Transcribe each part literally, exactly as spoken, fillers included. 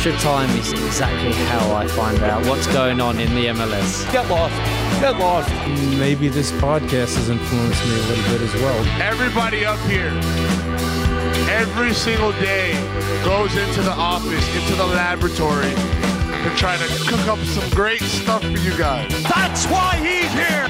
Extra time is exactly how I find out what's going on in the M L S. Get lost. Get lost. Maybe this podcast has influenced me a little bit as well. Everybody up here, every single day, goes into the office, into the laboratory, to try to cook up some great stuff for you guys. That's why he's here.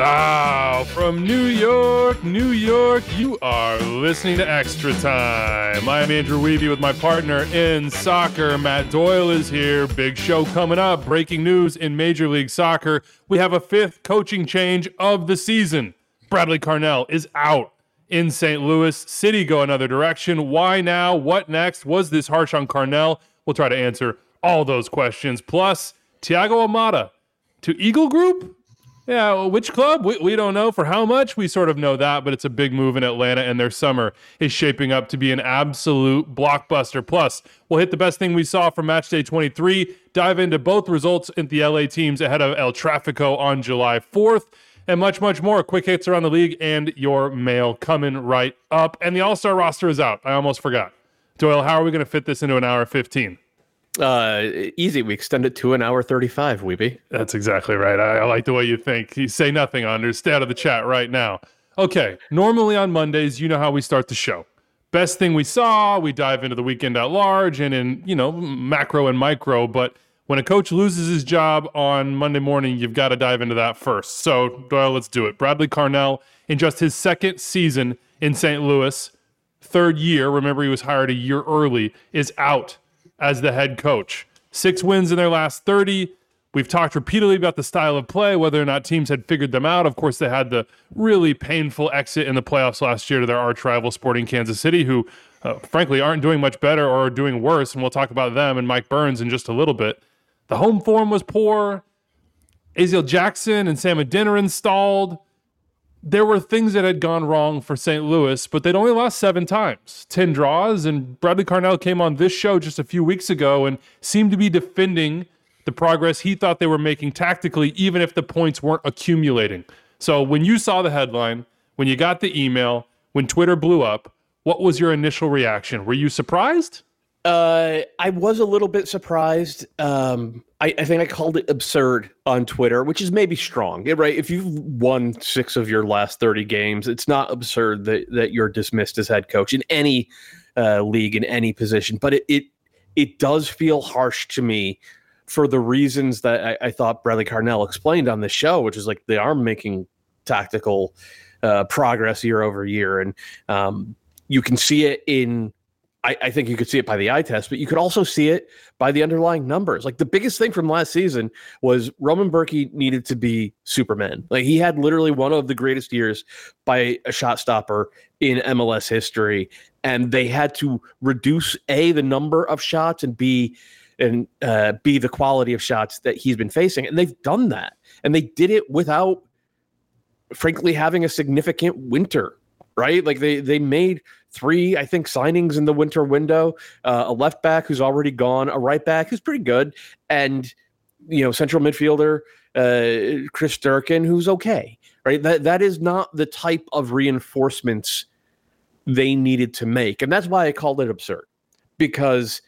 Ah, from New York, New York, you are listening to Extra Time. I'm Andrew Wiebe with my partner in soccer. Matt Doyle is here. Big show coming up. Breaking news in Major League Soccer. We have a fifth coaching change of the season. Bradley Carnell is out in Saint Louis. City go another direction. Why now? What next? Was this harsh on Carnell? We'll try to answer all those questions. Plus, Thiago Almada to Eagle Group? Yeah, which club? We, we don't know. For how much? We sort of know that, but it's a big move in Atlanta, and their summer is shaping up to be an absolute blockbuster. Plus, we'll hit the best thing we saw from Match Day twenty-three, dive into both results in the L A teams ahead of El Tráfico on July fourth, and much, much more. Quick hits around the league and your mail coming right up. And the All-Star roster is out. I almost forgot. Doyle, how are we going to fit this into an hour fifteen? Uh, easy. We extend it to an hour thirty-five, Wiebe. That's exactly right. I, I like the way you think. You say nothing, Anders. Stay out of the chat right now. Okay, normally on Mondays, you know how we start the show. Best thing we saw, we dive into the weekend at large and in, you know, macro and micro. But when a coach loses his job on Monday morning, you've got to dive into that first. So, Doyle, let's do it. Bradley Carnell, in just his second season in Saint Louis, third year, remember he was hired a year early, is out as the head coach. Six wins in their last thirty. We've talked repeatedly about the style of play, whether or not teams had figured them out. Of course, they had the really painful exit in the playoffs last year to their arch rival Sporting Kansas City, who, uh, frankly, aren't doing much better or are doing worse, and we'll talk about them and Mike Burns in just a little bit. The home form was poor. Aziel Jackson and Sam Adeniran stalled. There were things that had gone wrong for Saint Louis, but they'd only lost seven times, ten draws, and Bradley Carnell came on this show just a few weeks ago and seemed to be defending the progress he thought they were making tactically, even if the points weren't accumulating. So when you saw the headline, when you got the email, when Twitter blew up, what was your initial reaction? Were you surprised? Uh, I was a little bit surprised. Um, I, I think I called it absurd on Twitter, which is maybe strong, right? If you've won six of your last thirty games, it's not absurd that, that you're dismissed as head coach in any uh, league, in any position. But it, it it does feel harsh to me for the reasons that I, I thought Bradley Carnell explained on the show, which is like they are making tactical uh, progress year over year. And um, you can see it in I, I think you could see it by the eye test, but you could also see it by the underlying numbers. Like the biggest thing from last season was Roman Bürki needed to be Superman. Like he had literally one of the greatest years by a shot stopper in M L S history. And they had to reduce A, the number of shots, and B, and uh, B, the quality of shots that he's been facing. And they've done that. And they did it without, frankly, having a significant winter. Right? Like they they made three, I think, signings in the winter window, uh, a left back who's already gone, a right back who's pretty good, and, you know, central midfielder, uh, Chris Durkin, who's okay, right? That That is not the type of reinforcements they needed to make. And that's why I called it absurd, because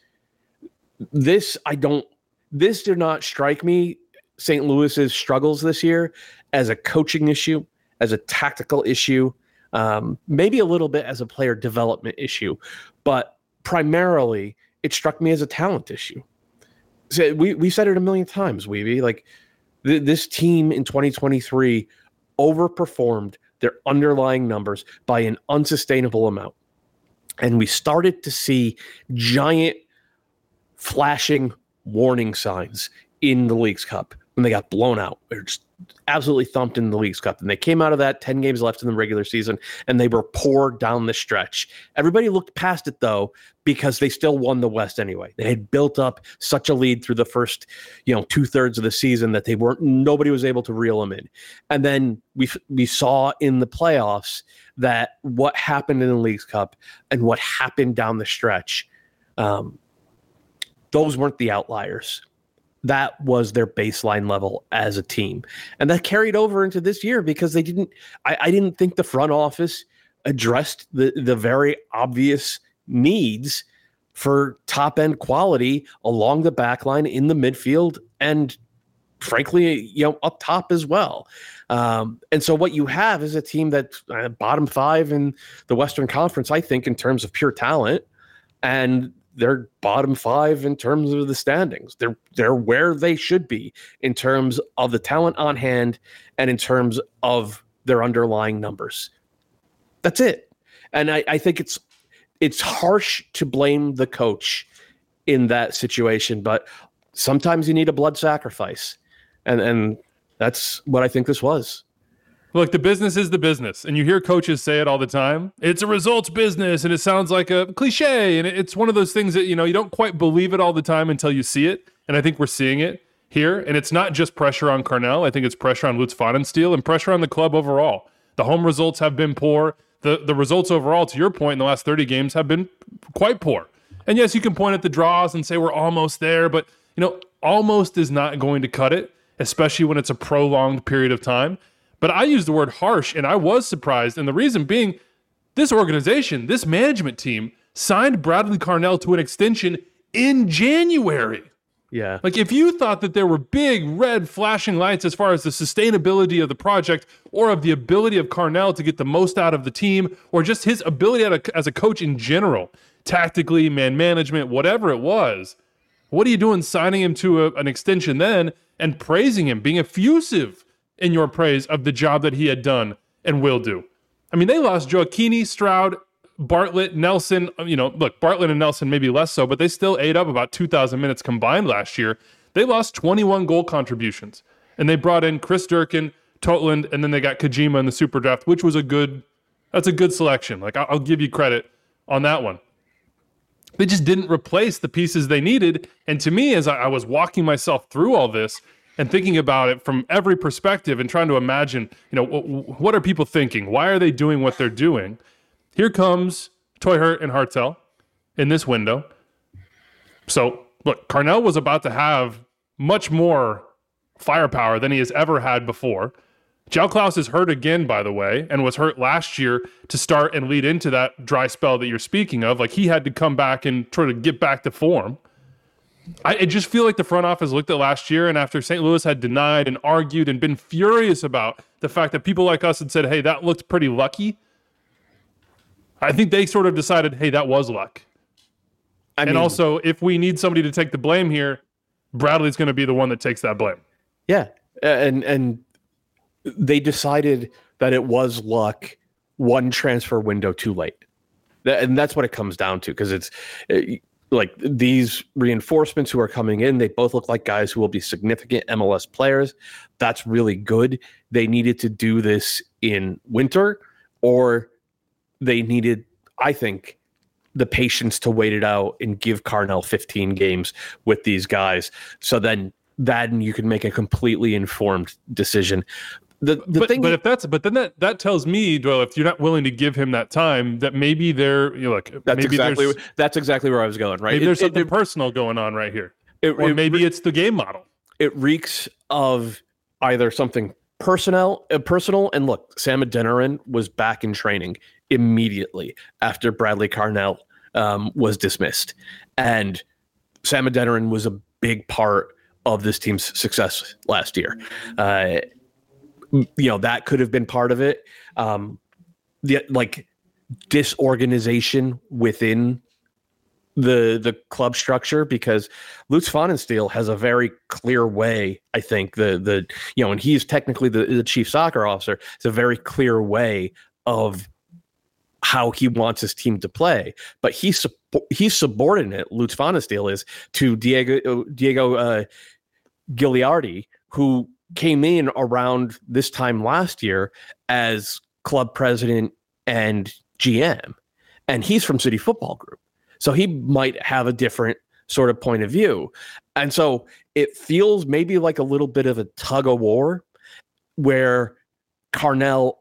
this, I don't, this did not strike me, Saint Louis's struggles this year, as a coaching issue, as a tactical issue, Um, maybe a little bit as a player development issue, but primarily it struck me as a talent issue. So we, we said it a million times, Wiebe, like th- this team in twenty twenty-three overperformed their underlying numbers by an unsustainable amount. And we started to see giant flashing warning signs in the Leagues Cup when they got blown out. They're just absolutely thumped in the Leagues Cup. And they came out of that ten games left in the regular season, and they were poor down the stretch. Everybody looked past it, though, because they still won the West anyway. They had built up such a lead through the first, you know, two thirds of the season that they weren't, nobody was able to reel them in. And then we we saw in the playoffs that what happened in the Leagues Cup and what happened down the stretch, um, those weren't the outliers. That was their baseline level as a team. And that carried over into this year because they didn't, I, I didn't think the front office addressed the, the very obvious needs for top end quality along the back line, in the midfield, and frankly, you know, up top as well. Um, and so what you have is a team that's uh, bottom five in the Western Conference, I think, in terms of pure talent, and they're bottom five in terms of the standings. They're they're where they should be in terms of the talent on hand and in terms of their underlying numbers. That's it. And I, I think it's it's harsh to blame the coach in that situation, but sometimes you need a blood sacrifice. And and that's what I think this was. Look, the business is the business, and you hear coaches say it all the time. It's a results business, and it sounds like a cliche, and it's one of those things that, you know, you don't quite believe it all the time until you see it, and I think we're seeing it here, and it's not just pressure on Carnell. I think it's pressure on Lutz Pfannenstiel and pressure on the club overall. The home results have been poor. The, the results overall, to your point, in the last thirty games have been quite poor. And yes, you can point at the draws and say we're almost there, but, you know, almost is not going to cut it, especially when it's a prolonged period of time. But I used the word harsh, and I was surprised. And the reason being, this organization, this management team, signed Bradley Carnell to an extension in January. Yeah. Like, if you thought that there were big red flashing lights as far as the sustainability of the project or of the ability of Carnell to get the most out of the team, or just his ability as a coach in general, tactically, man management, whatever it was, what are you doing signing him to a, an extension then and praising him, being effusive in your praise of the job that he had done and will do? I mean, they lost Gioacchini, Stroud, Bartlett, Nelson. You know, look, Bartlett and Nelson maybe less so, but they still ate up about two thousand minutes combined last year. They lost twenty-one goal contributions, and they brought in Chris Durkin, Totland, and then they got Kojima in the super draft, which was a good, that's a good selection. Like, I'll give you credit on that one. They just didn't replace the pieces they needed. And to me, as I, I was walking myself through all this and thinking about it from every perspective and trying to imagine, you know, w- what are people thinking? Why are they doing what they're doing? Here comes Teuchert and Hartel in this window. So, look, Carnell was about to have much more firepower than he has ever had before. João Klaus is hurt again, by the way, and was hurt last year to start and lead into that dry spell that you're speaking of. Like, he had to come back and try to get back to form. I, I just feel like the front office looked at last year, and after Saint Louis had denied and argued and been furious about the fact that people like us had said, hey, that looked pretty lucky, I think they sort of decided, hey, that was luck. I and mean, also, if we need somebody to take the blame here, Bradley's going to be the one that takes that blame. Yeah, and and they decided that it was luck one transfer window too late. And that's what it comes down to, because it's it, like these reinforcements who are coming in, they both look like guys who will be significant M L S players. That's really good. They needed to do this in winter, or they needed, I think, the patience to wait it out and give Carnell fifteen games with these guys. So then, then you can make a completely informed decision. The, the but, thing, but if that's, but then that, that tells me, Doyle, if you're not willing to give him that time, that maybe there, you know, like that's maybe exactly that's exactly where I was going. Right, maybe there's it, something it, personal going on right here, it, or it, maybe it, it's the game model. It reeks of either something personnel, uh, personal. And look, Sam Adeniran was back in training immediately after Bradley Carnell um, was dismissed, and Sam Adeniran was a big part of this team's success last year. Uh, you know, that could have been part of it. Um, the like disorganization within the the club structure, because Lutz Pfannenstiel has a very clear way, I think, the the you know, and he's technically the, the chief soccer officer. It's a very clear way of how he wants his team to play, but he's he's subordinate. Lutz Pfannenstiel is to Diego Diego uh, Gagliardi, who came in around this time last year as club president and G M, and he's from City Football Group, so he might have a different sort of point of view. And so it feels maybe like a little bit of a tug of war where Carnell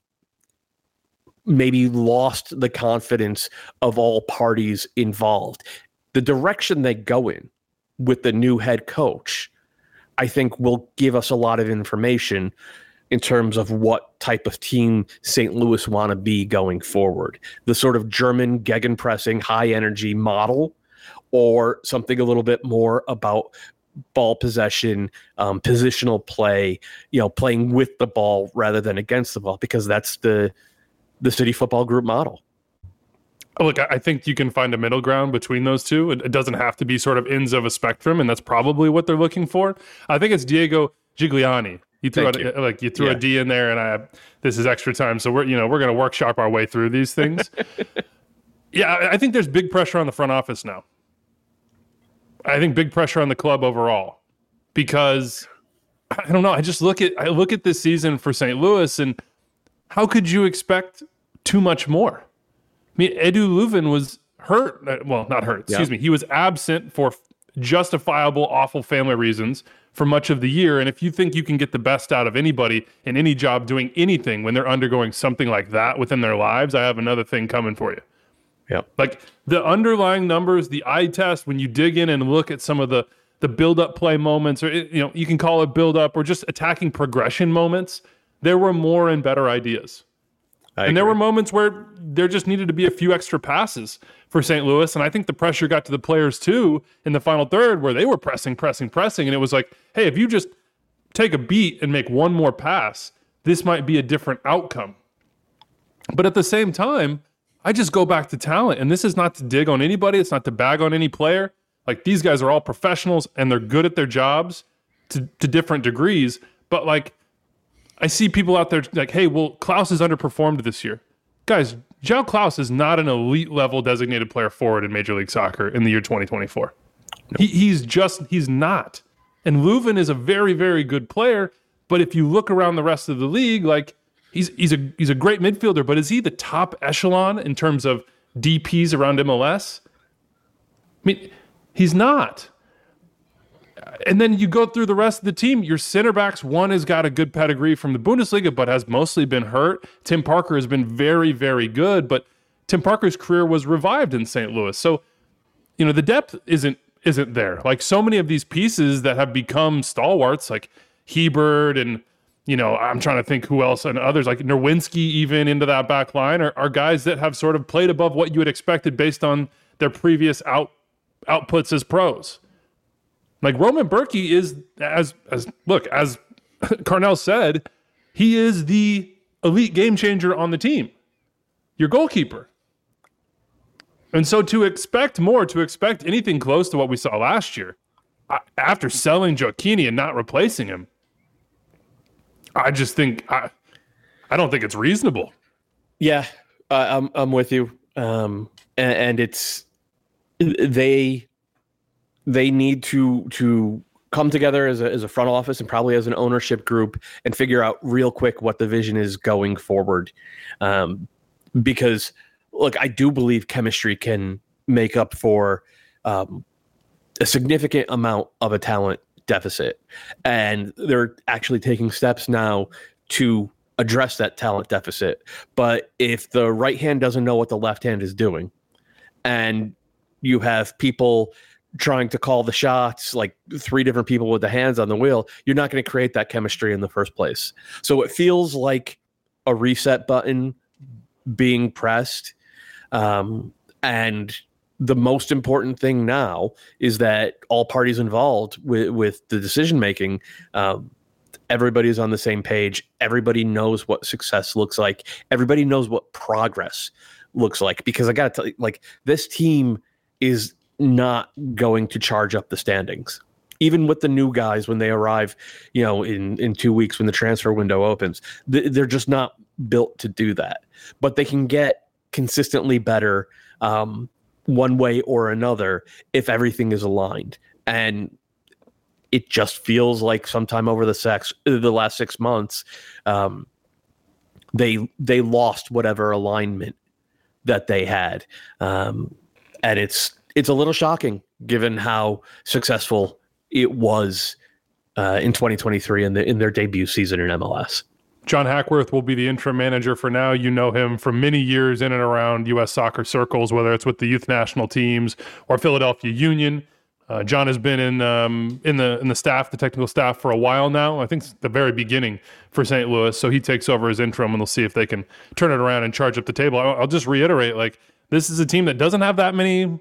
maybe lost the confidence of all parties involved. The direction they go in with the new head coach, I think, will give us a lot of information in terms of what type of team Saint Louis want to be going forward. The sort of German gegenpressing, high energy model or something a little bit more about ball possession, um, positional play, you know, playing with the ball rather than against the ball, because that's the the City Football Group model. Look, I think you can find a middle ground between those two. It, it doesn't have to be sort of ends of a spectrum, and that's probably what they're looking for. I think it's Diego Gigliani. You threw out, you. like you threw Yeah. a D in there, and I this is extra time, so we're you know we're going to workshop our way through these things. yeah, I, I think there's big pressure on the front office now. I think big pressure on the club overall, because I don't know. I just look at I look at this season for Saint Louis, and how could you expect too much more? I mean, Edu Leuven was hurt. Well, not hurt. Excuse Yeah. me. He was absent for justifiable, awful family reasons for much of the year. And if you think you can get the best out of anybody in any job doing anything when they're undergoing something like that within their lives, I have another thing coming for you. Yeah. Like the underlying numbers, the eye test, when you dig in and look at some of the the build-up play moments, or you know, you can call it build-up or just attacking progression moments, there were more and better ideas. I and there agree. were moments where there just needed to be a few extra passes for Saint Louis. And I think the pressure got to the players too in the final third, where they were pressing, pressing, pressing. And it was like, hey, if you just take a beat and make one more pass, this might be a different outcome. But at the same time, I just go back to talent. And this is not to dig on anybody. It's not to bag on any player. Like, these guys are all professionals and they're good at their jobs to, to different degrees. But like, I see people out there like, hey, well, Klaus has underperformed this year. Guys, João Klaus is not an elite level designated player forward in Major League Soccer in the year twenty twenty-four. No. He, he's just, he's not. And Leuven is a very, very good player. But if you look around the rest of the league, like, he's he's a he's a great midfielder, but is he the top echelon in terms of D Ps around M L S? I mean, he's not. And then you go through the rest of the team. Your center backs, one has got a good pedigree from the Bundesliga, but has mostly been hurt. Tim Parker has been very, very good, but Tim Parker's career was revived in Saint Louis. So, you know, the depth isn't isn't there. Like, so many of these pieces that have become stalwarts, like Hebert and, you know, I'm trying to think who else, and others like Nerwinski even into that back line are, are guys that have sort of played above what you had expected based on their previous out outputs as pros. Like, Roman Berkey is, as as look, as Carnell said, he is the elite game changer on the team, your goalkeeper. And so to expect more, to expect anything close to what we saw last year, after selling Gioacchini and not replacing him, I just think, I, I don't think it's reasonable. Yeah, uh, I'm I'm with you. Um, and, and it's they they need to to come together as a as a front office and probably as an ownership group and figure out real quick what the vision is going forward. Um, because look, I do believe chemistry can make up for um, a significant amount of a talent deficit, and they're actually taking steps now to address that talent deficit. But if the right hand doesn't know what the left hand is doing, and you have people trying to call the shots, like three different people with the hands on the wheel, you're not going to create that chemistry in the first place. So it feels like a reset button being pressed. Um, and the most important thing now is that all parties involved with, with the decision-making, um, everybody's on the same page. Everybody knows what success looks like. Everybody knows what progress looks like, because I got to tell you, like, this team is not going to charge up the standings. Even with the new guys, when they arrive, you know, in, in two weeks, when the transfer window opens, they're just not built to do that. But they can get consistently better um, one way or another if everything is aligned. And it just feels like sometime over the sex, the last six months, um, they they lost whatever alignment that they had, um, and it's it's a little shocking given how successful it was uh, in twenty twenty-three in the in their debut season in M L S. John Hackworth will be the interim manager for now. You know him for many years in and around U S soccer circles, whether it's with the youth national teams or Philadelphia Union. Uh, John has been in um, in the in the staff, the technical staff, for a while now. I think it's the very beginning for Saint Louis. So he takes over as interim, and we'll see if they can turn it around and charge up the table. I'll, I'll just reiterate, like, this is a team that doesn't have that many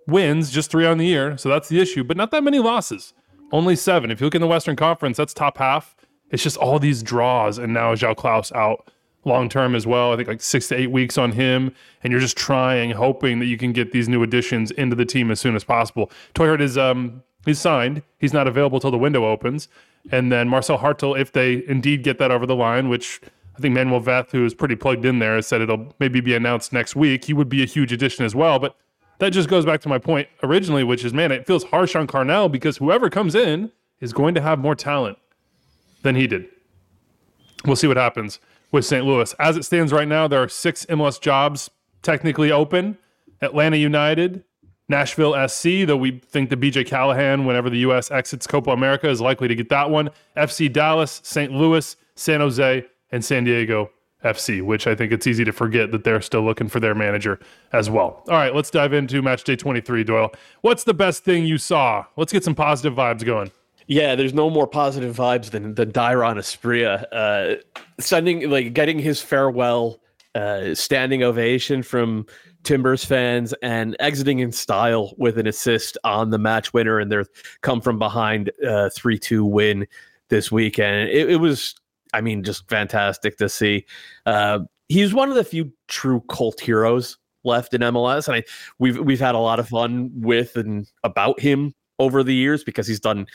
wins, just three on the year. So that's the issue, but not that many losses. Only seven. If you look in the Western Conference, that's top half. It's just all these draws. And now João Klaus out long-term as well. I think like six to eight weeks on him. And you're just trying, hoping that you can get these new additions into the team as soon as possible. Toyhart is, um, he's signed. He's not available till the window opens. And then Marcel Hartel, if they indeed get that over the line, which I think Manuel Veth, who is pretty plugged in there, has said it'll maybe be announced next week. He would be a huge addition as well. But that just goes back to my point originally, which is, man, it feels harsh on Carnell because whoever comes in is going to have more talent than he did. We'll see what happens with Saint Louis. As it stands right now, there are six M L S jobs technically open. Atlanta United, Nashville S C, though we think that B J Callahan, whenever the U S exits Copa America, is likely to get that one. F C Dallas, Saint Louis, San Jose, and San Diego F C, which I think it's easy to forget that they're still looking for their manager as well. All right, let's dive into match day twenty-three, Doyle. What's the best thing you saw? Let's get some positive vibes going. Yeah, there's no more positive vibes than than Dairon Asprilla uh, sending, like, getting his farewell uh, standing ovation from Timbers fans and exiting in style with an assist on the match winner and their come from behind uh, three two win this weekend. It, it was, I mean, just fantastic to see. Uh, he's one of the few true cult heroes left in M L S, and I, we've we've had a lot of fun with and about him over the years because he's done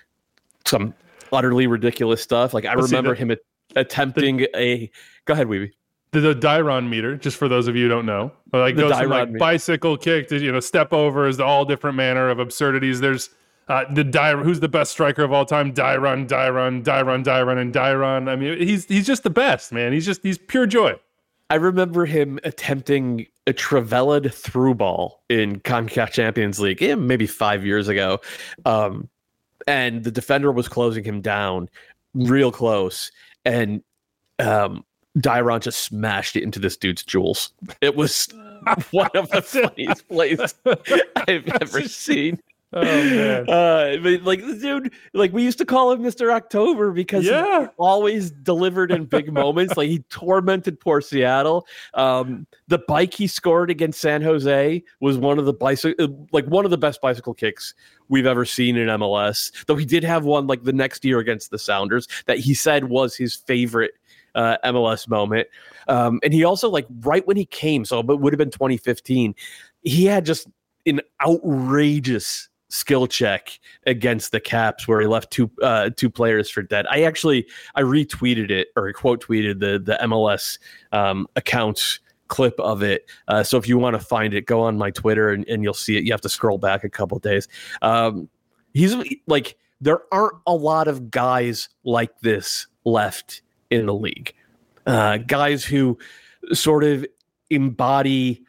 some utterly ridiculous stuff. Like I Let's remember the, him at, attempting the, a. Go ahead, Weeby. The, the Dairon meter, just for those of you who don't know, like the goes from like meter. Bicycle kick to, you know, step overs, the all different manner of absurdities. There's uh, the Dairon, who's the best striker of all time? Dairon, Dairon, Dairon, Dairon, and Dairon. I mean, he's he's just the best, man. He's just he's pure joy. I remember him attempting a Trivelled through ball in CONCACAF Champions League, yeah, maybe five years ago. Um, and the defender was closing him down real close. And um, Dairon just smashed it into this dude's jewels. It was one of the funniest plays I've ever seen. Oh man! Uh, but like the dude, like we used to call him Mister October because yeah. he always delivered in big moments. Like he tormented poor Seattle. Um, the bike he scored against San Jose was one of the bicycle, like one of the best bicycle kicks we've ever seen in M L S. Though he did have one like the next year against the Sounders that he said was his favorite uh, M L S moment. Um, and he also, like, right when he came, so it would have been twenty fifteen, he had just an outrageous skill check against the Caps where he left two uh, two players for dead. I actually I retweeted it or quote tweeted the the M L S um, account clip of it. Uh, so if you want to find it, go on my Twitter and, and you'll see it. You have to scroll back a couple of days. Um, he's like, there aren't a lot of guys like this left in the league. Uh, guys who sort of embody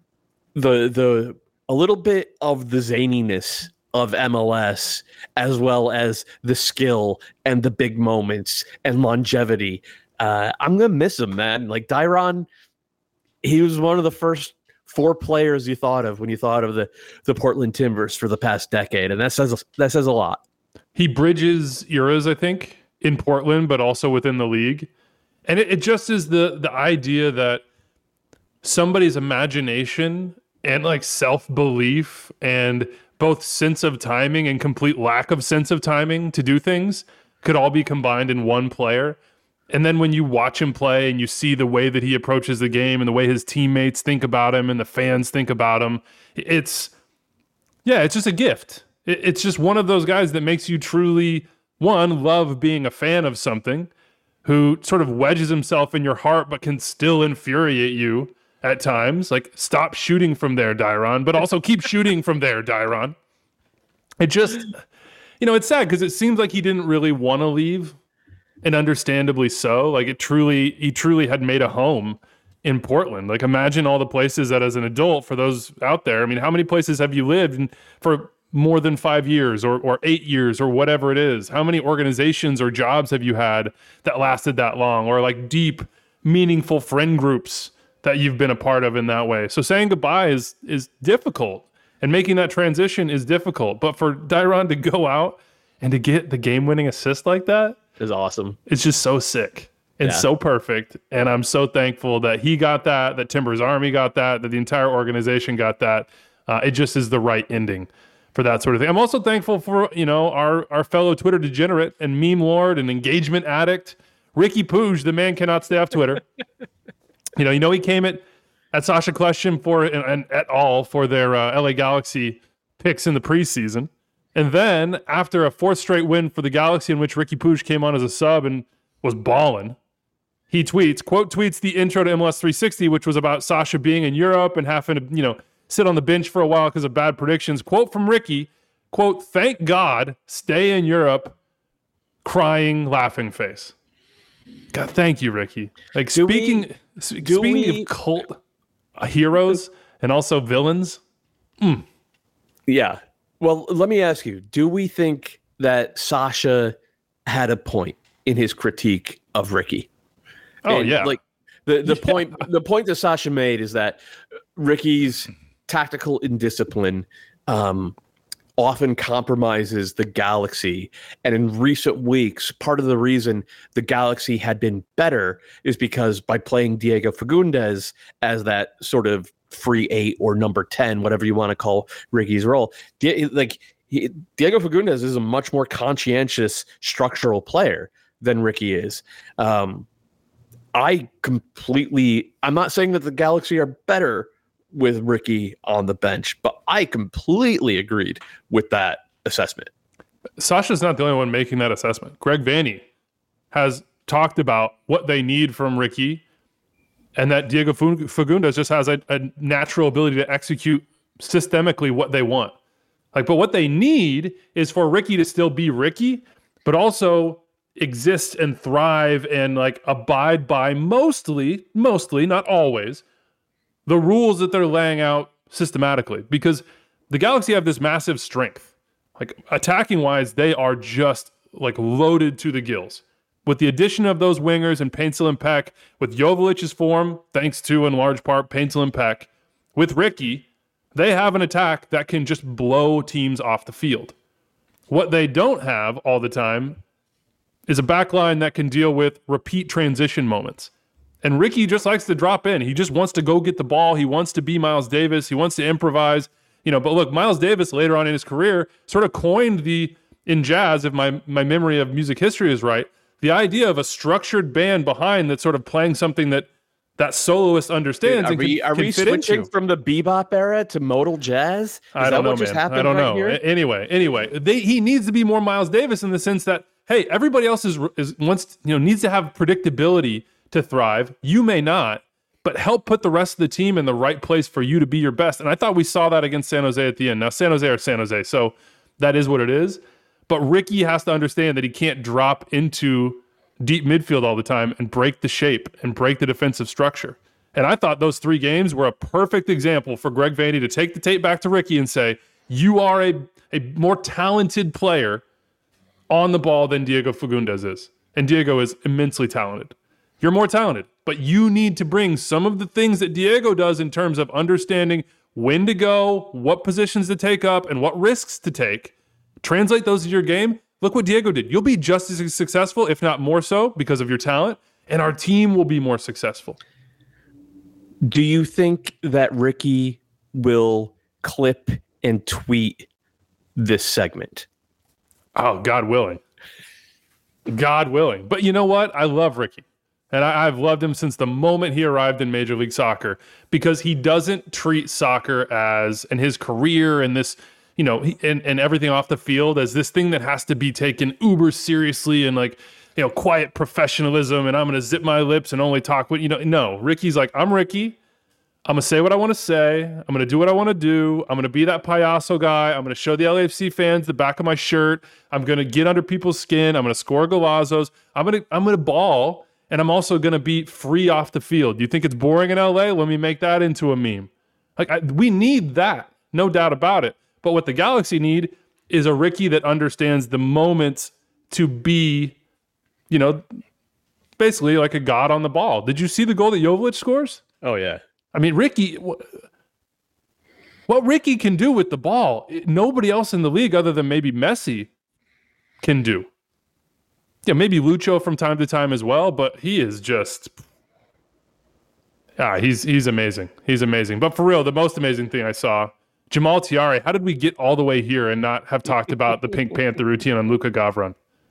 the the a little bit of the zaniness of M L S, as well as the skill and the big moments and longevity. Uh, I'm gonna miss him, man. Like Dairon, he was one of the first four players you thought of when you thought of the the Portland Timbers for the past decade, and that says that says a lot. He bridges eras, I think, in Portland, but also within the league, and it, it just is the the idea that somebody's imagination and like self-belief and both sense of timing and complete lack of sense of timing to do things could all be combined in one player. And then when you watch him play and you see the way that he approaches the game and the way his teammates think about him and the fans think about him, it's, yeah, it's just a gift. It, it's just one of those guys that makes you truly, one, love being a fan of something, who sort of wedges himself in your heart but can still infuriate you at times. Like, stop shooting from there, Dairon, but also keep shooting from there, Dairon. It just, you know, it's sad because it seems like he didn't really want to leave, and understandably so. Like, it truly, he truly had made a home in Portland. Like, imagine all the places that as an adult, for those out there, I mean, how many places have you lived in for more than five years or, or eight years or whatever it is? How many organizations or jobs have you had that lasted that long, or like deep, meaningful friend groups that you've been a part of in that way? So saying goodbye is is difficult, and making that transition is difficult. But for Dairon to go out and to get the game-winning assist like that is awesome. It's just so sick and yeah. so perfect. And I'm so thankful that he got that, that Timbers Army got that, that the entire organization got that. Uh, it just is the right ending for that sort of thing. I'm also thankful for, you know, our, our fellow Twitter degenerate and meme lord and engagement addict, Ricky Pooge. The man cannot stay off Twitter. you know, you know, he came at, at Sasha Kleshim for, and, and et al. For their uh, L A Galaxy picks in the preseason. And then after a fourth straight win for the Galaxy in which Ricky Pooge came on as a sub and was balling, he tweets, quote tweets the intro to M L S three sixty, which was about Sasha being in Europe and having to, you know, sit on the bench for a while because of bad predictions. Quote from Ricky, quote, "Thank God, stay in Europe," crying, laughing face. God, thank you, Ricky. Like Do speaking, we, speaking we, of cult heroes and also villains. Mm. Yeah. Well, let me ask you, do we think that Sasha had a point in his critique of Ricky? Oh, and, yeah. Like the, the Yeah. point the point that Sasha made is that Ricky's tactical indiscipline um, often compromises the Galaxy. And in recent weeks, part of the reason the Galaxy had been better is because by playing Diego Fagundes as that sort of free eight or number ten, whatever you want to call Ricky's role, Di- like he, Diego Fagundes is a much more conscientious structural player than Ricky is. Um, I completely, I'm not saying that the Galaxy are better with Ricky on the bench, but I completely agreed with that assessment. Sasha's not the only one making that assessment. Greg Vanney has talked about what they need from Ricky and that Diego Fagundes just has a, a natural ability to execute systemically what they want. Like, but what they need is for Ricky to still be Ricky, but also exist and thrive and like abide by mostly, mostly, not always, the rules that they're laying out systematically. Because the Galaxy have this massive strength. Like attacking wise, they are just like loaded to the gills. With the addition of those wingers and Paintsel and Peck, with Jovelic's form, thanks to in large part Paintsel and Peck, with Ricky, they have an attack that can just blow teams off the field. What they don't have all the time is a backline that can deal with repeat transition moments. And Ricky just likes to drop in. He just wants to go get the ball. He wants to be Miles Davis. He wants to improvise. You know, but look, Miles Davis later on in his career sort of coined the, in jazz, if my, my memory of music history is right, the idea of a structured band behind that's sort of playing something that that soloist understands. Are and we, can, are can we fit switching into. from the bebop era to modal jazz? Is I don't that know, what just man. happened I don't right know. here? Anyway, anyway, they, he needs to be more Miles Davis in the sense that, hey, everybody else is is wants you know needs to have predictability to thrive. You may not, but help put the rest of the team in the right place for you to be your best. And I thought we saw that against San Jose at the end. Now, San Jose are San Jose, so that is what it is. But Ricky has to understand that he can't drop into deep midfield all the time and break the shape and break the defensive structure. And I thought those three games were a perfect example for Greg Vanney to take the tape back to Ricky and say, you are a, a more talented player on the ball than Diego Fagundes is. And Diego is immensely talented. You're more talented, but you need to bring some of the things that Diego does in terms of understanding when to go, what positions to take up, and what risks to take. Translate those into your game. Look what Diego did. You'll be just as successful, if not more so, because of your talent, and our team will be more successful. Do you think that Ricky will clip and tweet this segment? Oh, God willing. God willing. But you know what? I love Ricky. And I, I've loved him since the moment he arrived in Major League Soccer, because he doesn't treat soccer as, and his career and this, you know, he, and, and everything off the field as this thing that has to be taken uber seriously and like, you know, quiet professionalism, and I'm going to zip my lips and only talk with, you know, no, Ricky's like, I'm Ricky. I'm going to say what I want to say. I'm going to do what I want to do. I'm going to be that payaso guy. I'm going to show the L A F C fans the back of my shirt. I'm going to get under people's skin. I'm going to score golazos. I'm going to, I'm going to ball, and I'm also going to be free off the field. You think it's boring in L A? Let me make that into a meme. Like I, we need that, no doubt about it. But what the Galaxy need is a Ricky that understands the moments to be, you know, basically like a god on the ball. Did you see the goal that Jovic scores? Oh, yeah. I mean, Ricky, what Ricky can do with the ball, nobody else in the league other than maybe Messi can do. Yeah, maybe Lucho from time to time as well, but he is just, ah, he's he's amazing. He's amazing. But for real, the most amazing thing I saw Jamal Tiare, how did we get all the way here and not have talked about the Pink Panther routine on Luka Gavron?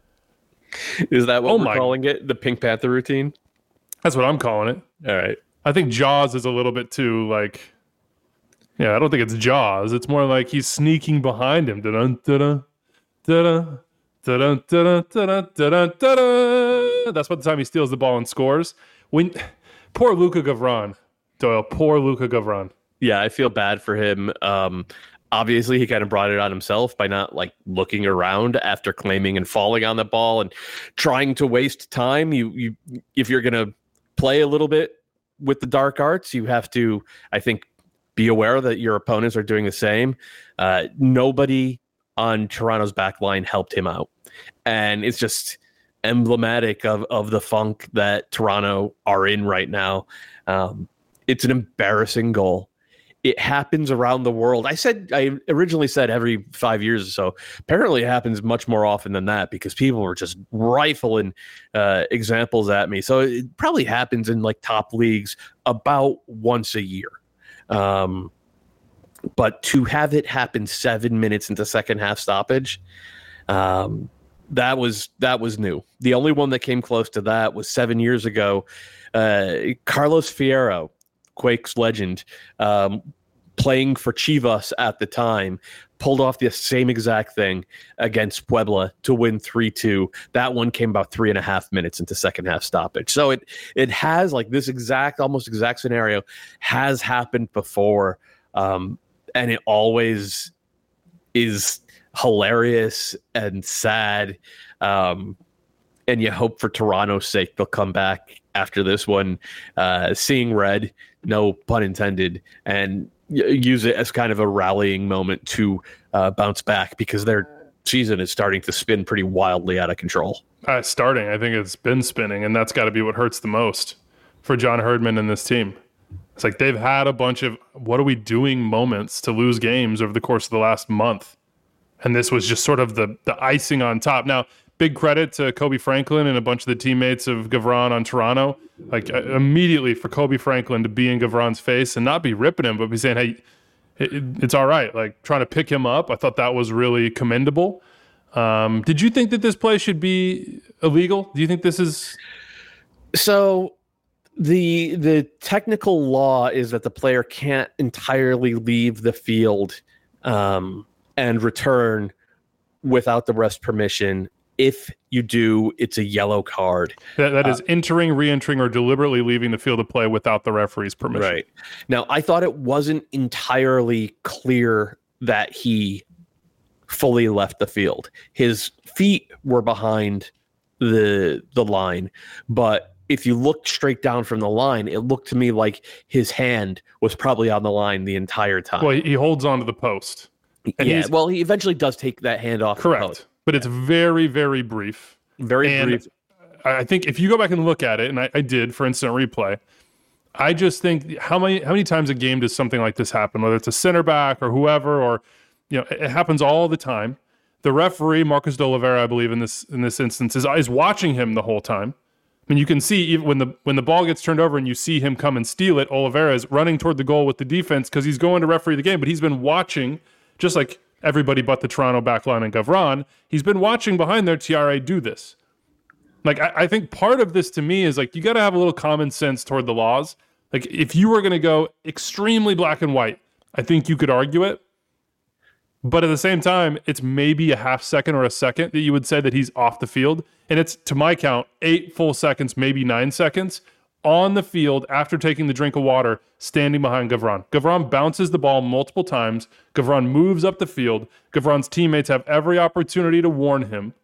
Is that what Oh we're my- calling it? The Pink Panther routine? That's what I'm calling it. All right. I think Jaws is a little bit too like, yeah, I don't think it's Jaws. It's more like he's sneaking behind him. Da-dun, da-dun, da-dun, da-dun, da-dun, da-dun, da-dun, da-dun. That's about the time he steals the ball and scores. When poor Luka Gavron, Doyle, poor Luka Gavron. Yeah, I feel bad for him. Um, obviously, he kind of brought it on himself by not like looking around after claiming and falling on the ball and trying to waste time. You, you, if you're gonna play a little bit with the dark arts, you have to, I think, be aware that your opponents are doing the same. Uh, nobody on Toronto's back line helped him out, and it's just emblematic of of the funk that Toronto are in right now. Um, it's an embarrassing goal. It happens around the world. I said, I originally said every five years or so. Apparently it happens much more often than that because people were just rifling uh, examples at me. So it probably happens in like top leagues about once a year. Um, but to have it happen seven minutes into second half stoppage, um, that was, that was new. The only one that came close to that was seven years ago. Uh, Carlos Fierro, Quakes legend, um, playing for Chivas at the time, pulled off the same exact thing against Puebla to win three two. That one came about three and a half minutes into second half stoppage. So it it has like this exact, almost exact scenario has happened before. Um, and it always is hilarious and sad. Um, and you hope for Toronto's sake they'll come back after this one, uh, seeing red, no pun intended, and y- use it as kind of a rallying moment to uh, bounce back because their season is starting to spin pretty wildly out of control. Uh, starting, I think it's been spinning, and that's got to be what hurts the most for John Herdman and this team. It's like they've had a bunch of what are we doing moments to lose games over the course of the last month. And this was just sort of the the icing on top. Now, big credit to Kobe Franklin and a bunch of the teammates of Gavron on Toronto. Like uh, immediately for Kobe Franklin to be in Gavron's face and not be ripping him, but be saying, hey, it, it, it's all right. Like trying to pick him up. I thought that was really commendable. Um, did you think that this play should be illegal? Do you think this is... So the the technical law is that the player can't entirely leave the field um, and return without the ref's permission. If you do, it's a yellow card. That, that uh, is entering, re-entering, or deliberately leaving the field of play without the referee's permission. Right. Now, I thought it wasn't entirely clear that he fully left the field. His feet were behind the the line, but if you looked straight down from the line, it looked to me like his hand was probably on the line the entire time. Well, he, he holds onto the post. And yeah, he's- well, he eventually does take that hand off. Correct. The post. But it's very, very brief. Very And brief. I I think if you go back and look at it, and I, I did for instant replay, I just think how many how many times a game does something like this happen? Whether it's a center back or whoever, or you know, it, it happens all the time. The referee, Marcus de Oliveira, I believe in this in this instance, is is watching him the whole time. I mean, you can see even when the when the ball gets turned over and you see him come and steal it, Oliveira is running toward the goal with the defense because he's going to referee the game, but he's been watching just like everybody but the Toronto backline and Gavron. He's been watching behind their T R A do this. Like, I, I think part of this to me is like, you got to have a little common sense toward the laws. Like, if you were going to go extremely black and white, I think you could argue it. But at the same time, it's maybe a half second or a second that you would say that he's off the field. And it's, to my count, eight full seconds, maybe nine seconds on the field after taking the drink of water, standing behind Gavron. Gavron bounces the ball multiple times. Gavron moves up the field. Gavron's teammates have every opportunity to warn him.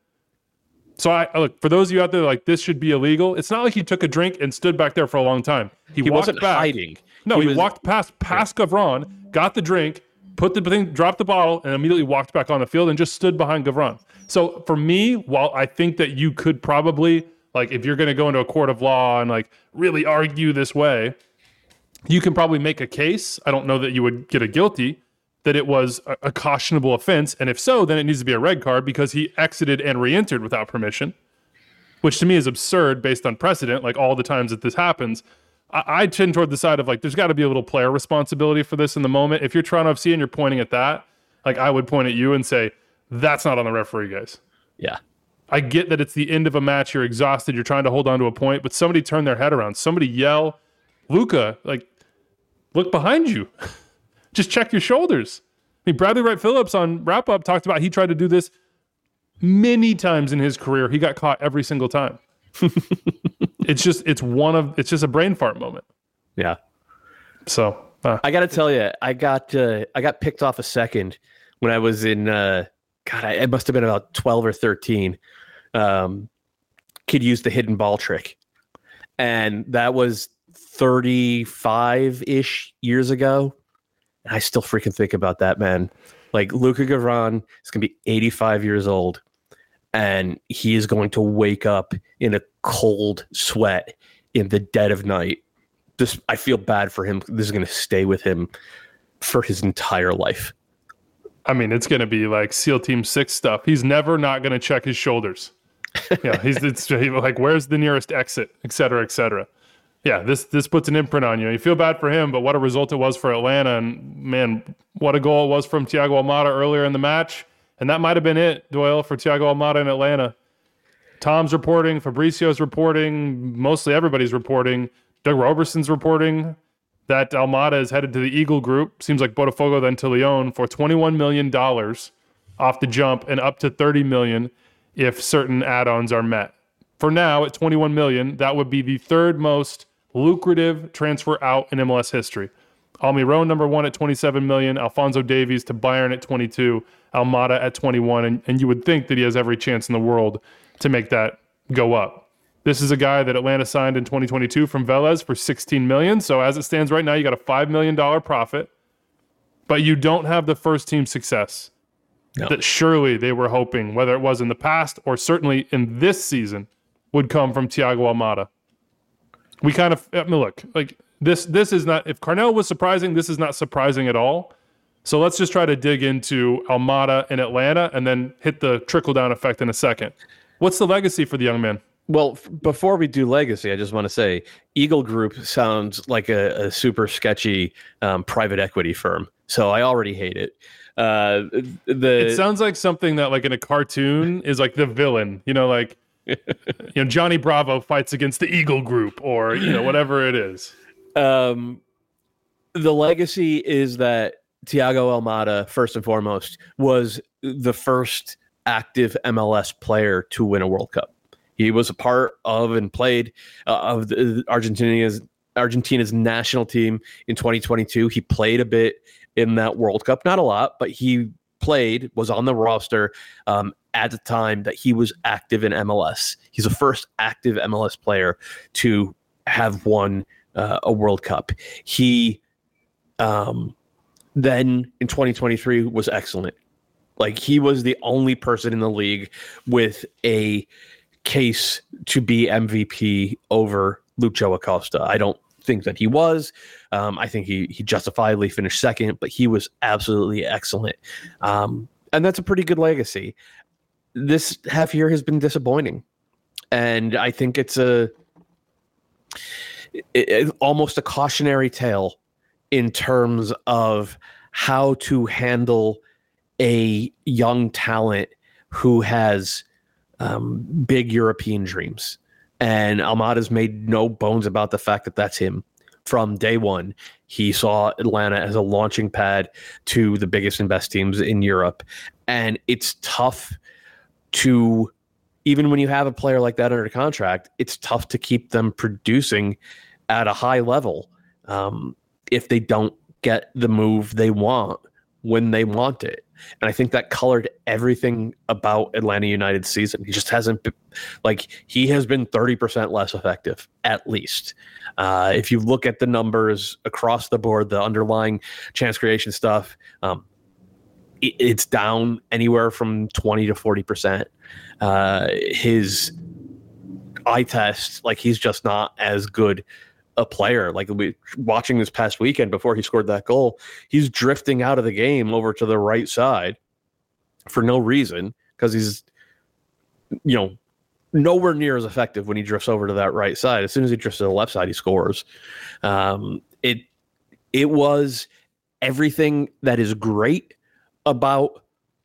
So I look, for those of you out there like this should be illegal. It's not like he took a drink and stood back there for a long time. He, He walked wasn't back. hiding. No, He he, was- walked past past Gavron, got the drink, put the thing, dropped the bottle, and immediately walked back on the field and just stood behind Gavron. So for me, while I think that you could probably, like, if you're going to go into a court of law and like really argue this way, you can probably make a case. I don't know that you would get a guilty, that it was a, a cautionable offense. And if so, then it needs to be a red card because he exited and re-entered without permission, which to me is absurd based on precedent, like all the times that this happens. I, I tend toward the side of like, there's got to be a little player responsibility for this in the moment. If you're Toronto F C and you're pointing at that, like I would point at you and say, that's not on the referee, guys. Yeah. I get that it's the end of a match. You're exhausted. You're trying to hold on to a point, but somebody turn their head around. Somebody yell, Luka, like, look behind you. Just check your shoulders. I mean, Bradley Wright Phillips on Wrap Up talked about he tried to do this many times in his career. He got caught every single time. It's just, it's one of, it's just a brain fart moment. Yeah. So uh. I got to tell you, I got, uh, I got picked off a second when I was in, uh, God, I, it must have been about twelve or thirteen. Um, kid used the hidden ball trick. And that was thirty-five-ish years ago. And I still freaking think about that, man. Like, Luka Gavran is going to be eighty-five years old. And he is going to wake up in a cold sweat in the dead of night. This, I feel bad for him. This is going to stay with him for his entire life. I mean, it's going to be like SEAL Team Six stuff. He's never not going to check his shoulders. Yeah, he's it's like, where's the nearest exit, et cetera, et cetera. Yeah, this this puts an imprint on you. You feel bad for him, but what a result it was for Atlanta. And man, what a goal it was from Thiago Almada earlier in the match. And that might have been it, Doyle, for Thiago Almada in Atlanta. Tom's reporting, Fabrizio's reporting, mostly everybody's reporting. Doug Roberson's reporting that Almada is headed to the Eagle Group, seems like Botafogo then to Lyon, for twenty-one million dollars off the jump and up to thirty million dollars if certain add-ons are met. For now, at twenty-one million dollars, that would be the third most lucrative transfer out in M L S history. Almiron, number one, at twenty-seven million dollars, Alphonso Davies to Bayern at twenty-two, Almada at twenty-one, and, and you would think that he has every chance in the world to make that go up. This is a guy that Atlanta signed in twenty twenty-two from Vélez for sixteen million dollars. So as it stands right now, you got a five million dollars profit, but you don't have the first team success no. that surely they were hoping, whether it was in the past or certainly in this season, would come from Thiago Almada. We kind of, I mean, look, like this, this is not, if Carnell was surprising, this is not surprising at all. So let's just try to dig into Almada in Atlanta and then hit the trickle down effect in a second. What's the legacy for the young man? Well, f- before we do legacy, I just want to say Eagle Group sounds like a, a super sketchy um, private equity firm. So I already hate it. Uh, the It sounds like something that like in a cartoon is like the villain, you know, like, you know, Johnny Bravo fights against the Eagle Group or, you know, whatever it is. Um, the legacy is that Thiago Almada, first and foremost, was the first active M L S player to win a World Cup. He was a part of and played uh, of the Argentina's Argentina's national team in twenty twenty-two. He played a bit in that World Cup, not a lot, but he played, was on the roster um, at the time that he was active in M L S. He's the first active M L S player to have won uh, a World Cup. He um, then in twenty twenty-three was excellent. Like, he was the only person in the league with a case to be M V P over Lucho Acosta. I don't think that he was. Um, I think he he justifiably finished second, but he was absolutely excellent. Um, and that's a pretty good legacy. This half year has been disappointing. And I think it's a it, it, almost a cautionary tale in terms of how to handle a young talent who has um, big European dreams. And Almada's made no bones about the fact that that's him. From day one, he saw Atlanta as a launching pad to the biggest and best teams in Europe. And it's tough to, even when you have a player like that under contract, it's tough to keep them producing at a high level um, if they don't get the move they want when they want it. And I think that colored everything about Atlanta United's season. He just hasn't been, like, he has been thirty percent less effective, at least. Uh, if you look at the numbers across the board, the underlying chance creation stuff, um, it, it's down anywhere from twenty to forty percent. Uh, his eye test, like, he's just not as good a player. Like, we watching this past weekend before he scored that goal, he's drifting out of the game over to the right side for no reason, because he's, you know, nowhere near as effective when he drifts over to that right side. As soon as he drifts to the left side, he scores. Um, it it was everything that is great about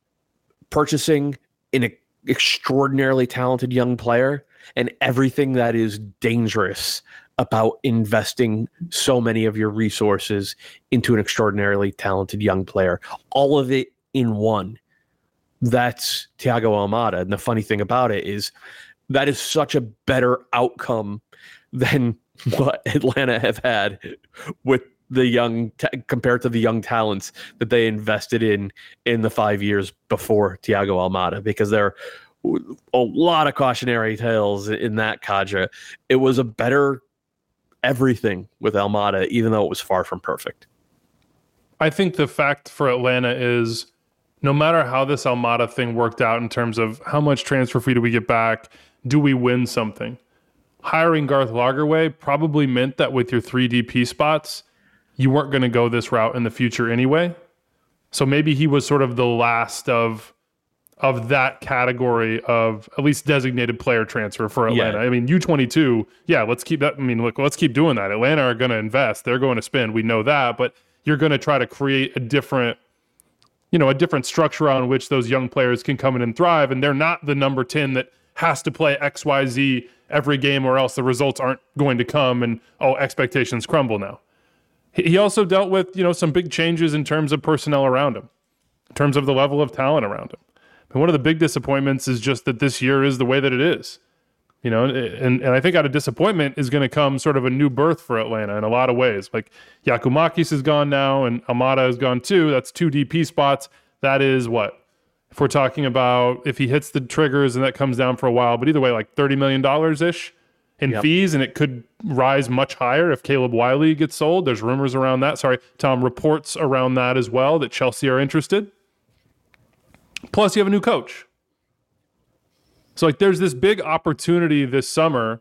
purchasing an extraordinarily talented young player and everything that is dangerous about investing so many of your resources into an extraordinarily talented young player. All of it in one. That's Thiago Almada. And the funny thing about it is that is such a better outcome than what Atlanta have had with the young ta- compared to the young talents that they invested in in the five years before Thiago Almada, because there are a lot of cautionary tales in that cadre. It was a better everything with Almada, even though it was far from perfect. I think the fact for Atlanta is no matter how this Almada thing worked out in terms of how much transfer fee do we get back, do we win something? Hiring Garth Lagerwey probably meant that with your three D P spots, you weren't going to go this route in the future anyway. So maybe he was sort of the last of of that category of at least designated player transfer for Atlanta. Yeah. I mean, U twenty-two, yeah, let's keep that. I mean, look, let's keep doing that. Atlanta are going to invest. They're going to spend. We know that, but you're going to try to create a different, you know, a different structure on which those young players can come in and thrive. And they're not the number ten that has to play X Y Z every game or else the results aren't going to come and, oh, expectations crumble now. He also dealt with, you know, some big changes in terms of personnel around him, in terms of the level of talent around him. And one of the big disappointments is just that this year is the way that it is. You know, and, and I think out of disappointment is going to come sort of a new birth for Atlanta in a lot of ways. Like Giakoumakis is gone now and Almada is gone too. That's two D P spots. That is what? If we're talking about if he hits the triggers and that comes down for a while, but either way, like thirty million dollars-ish in yep. fees, and it could rise much higher if Caleb Wiley gets sold. There's rumors around that. Sorry, Tom, reports around that as well, that Chelsea are interested. Plus, you have a new coach. So, like, there's this big opportunity this summer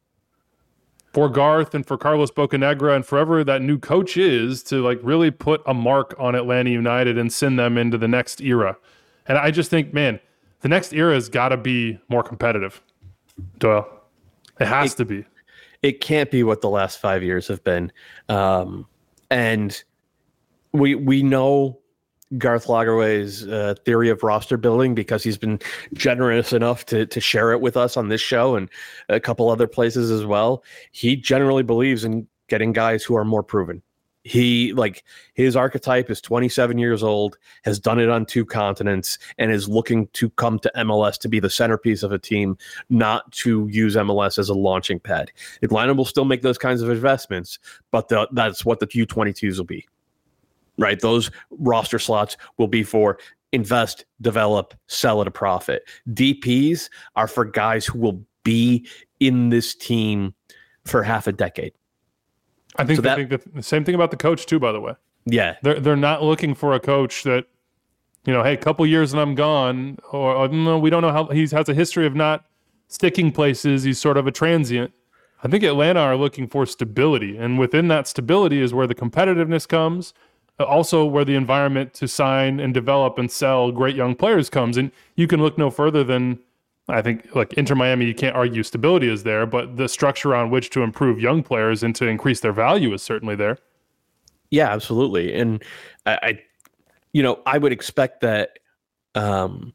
for Garth and for Carlos Bocanegra and forever that new coach is to, like, really put a mark on Atlanta United and send them into the next era. And I just think, man, the next era has got to be more competitive, Doyle. It has it, to be. It can't be what the last five years have been. Um, and we we know Garth Lagerwey's uh, theory of roster building because he's been generous enough to to share it with us on this show and a couple other places as well. He generally believes in getting guys who are more proven. He, like, his archetype is twenty-seven years old, has done it on two continents, and is looking to come to M L S to be the centerpiece of a team, not to use M L S as a launching pad. Atlanta will still make those kinds of investments, but the, that's what the U twenty-twos will be, right? Those roster slots will be for invest, develop, sell at a profit. D Ps are for guys who will be in this team for half a decade. I think, so they that, think that the same thing about the coach too, by the way. Yeah. They're they're not looking for a coach that, you know, hey, a couple years and I'm gone, or, or no, we don't know how he has a history of not sticking places. He's sort of a transient. I think Atlanta are looking for stability, and within that stability is where the competitiveness comes, also where the environment to sign and develop and sell great young players comes. And you can look no further than, I think, like Inter Miami, you can't argue stability is there, but the structure on which to improve young players and to increase their value is certainly there. Yeah, absolutely. And I, I you know, I would expect that um,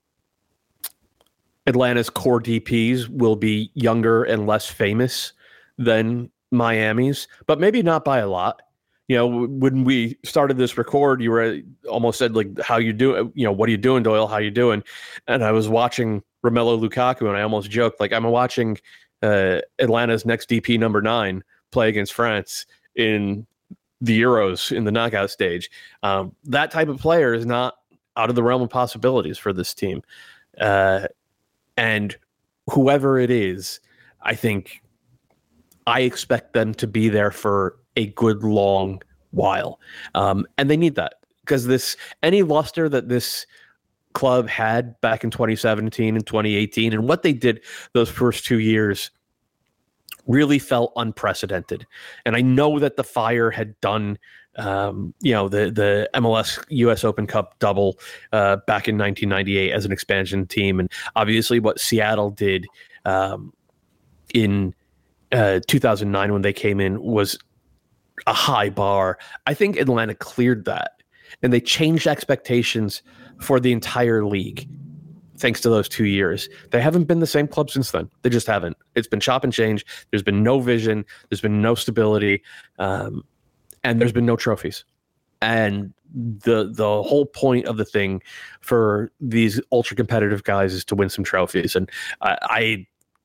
Atlanta's core D Ps will be younger and less famous than Miami's, but maybe not by a lot. You know, when we started this record, you were almost said, like, how you do, you know, what are you doing, Doyle? How you doing? And I was watching Romelu Lukaku, and I almost joked, like, I'm watching uh, Atlanta's next D P number nine play against France in the Euros in the knockout stage. Um, that type of player is not out of the realm of possibilities for this team. Uh, and whoever it is, I think I expect them to be there for a good long while. Um, and they need that because this, any luster that this club had back in twenty seventeen and twenty eighteen and what they did those first two years really felt unprecedented. And I know that the Fire had done, um, you know, the, the M L S U S Open Cup double uh, back in nineteen ninety-eight as an expansion team. And obviously what Seattle did um, in uh, two thousand nine when they came in was a high bar. I think Atlanta cleared that, and they changed expectations for the entire league thanks to those two years. They haven't been the same club since then. They just haven't. It's been chop and change. There's been no vision. There's been no stability, um, and there's been no trophies. And the the whole point of the thing for these ultra competitive guys is to win some trophies. And I I,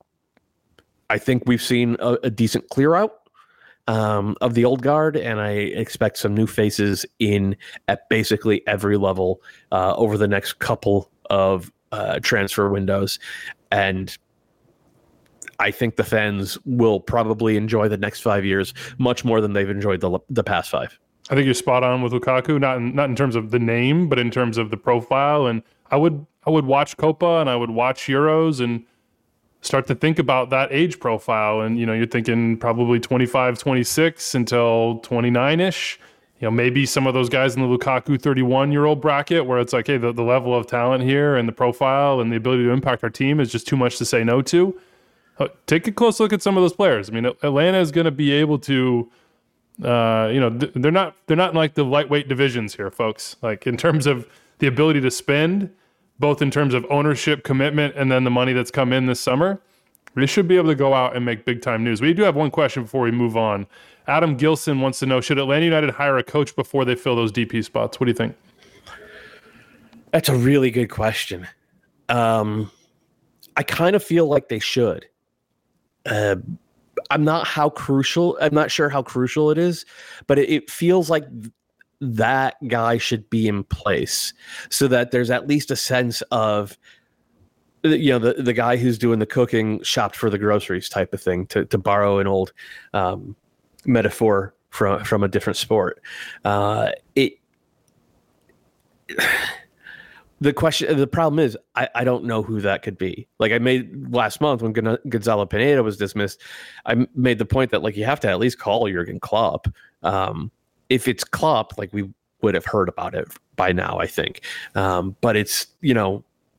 I think we've seen a, a decent clear out um, of the old guard, and I expect some new faces in at basically every level uh, over the next couple of uh, transfer windows. And I think the fans will probably enjoy the next five years much more than they've enjoyed the the past five. I think you're spot on with Lukaku, not in, not in terms of the name, but in terms of the profile. And I would I would watch Copa and I would watch Euros and start to think about that age profile. And, you know, you're thinking probably twenty-five, twenty-six until twenty-nine-ish. You know, maybe some of those guys in the Lukaku thirty-one-year-old bracket where it's like, hey, the, the level of talent here and the profile and the ability to impact our team is just too much to say no to. Take a close look at some of those players. I mean, Atlanta is going to be able to... Uh, you know, they're not they're not in like the lightweight divisions here, folks. Like in terms of the ability to spend, both in terms of ownership, commitment, and then the money that's come in this summer, we should be able to go out and make big time news. We do have one question before we move on. Adam Gilson wants to know: should Atlanta United hire a coach before they fill those D P spots? What do you think? That's a really good question. Um, I kind of feel like they should. Uh, I'm not how crucial. I'm not sure how crucial it is, but it, it feels like th- that guy should be in place so that there's at least a sense of, you know, the, the guy who's doing the cooking shopped for the groceries type of thing, to, to borrow an old um, metaphor from, from a different sport. Uh, it, The question, the problem is, I, I don't know who that could be. Like I made last month when Gon- Gonzalo Pineda was dismissed, I made the point that like you have to at least call Jurgen Klopp. Um, if it's Klopp, like we would have heard about it by now, I think. Um, but it's, you know,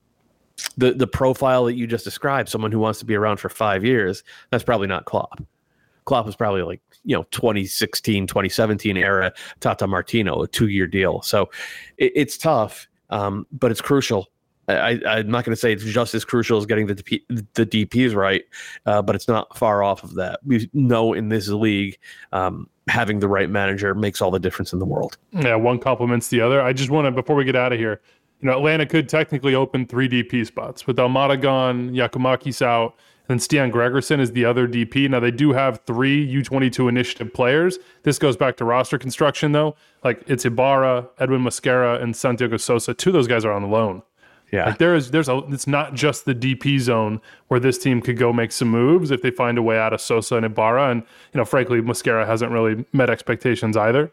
the the profile that you just described, someone who wants to be around for five years, that's probably not Klopp. Klopp was probably like, you know, twenty sixteen, twenty seventeen era Tata Martino, a two-year deal. So it, it's tough. Um, but it's crucial. I, I'm not going to say it's just as crucial as getting the D P, the D Ps right, uh, but it's not far off of that. We know in this league, um, having the right manager makes all the difference in the world. Yeah, one complements the other. I just want to, before we get out of here, you know, Atlanta could technically open three D P spots with Almada gone, Giacomakis out, and then Stian Gregerson is the other D P. Now, they do have three U twenty-two initiative players. This goes back to roster construction, though. Like, it's Ibarra, Edwin Mosquera, and Santiago Sosa. Two of those guys are on loan. Yeah. Like, there is, there's a, it's not just the D P zone where this team could go make some moves if they find a way out of Sosa and Ibarra. And, you know, frankly, Mosquera hasn't really met expectations either.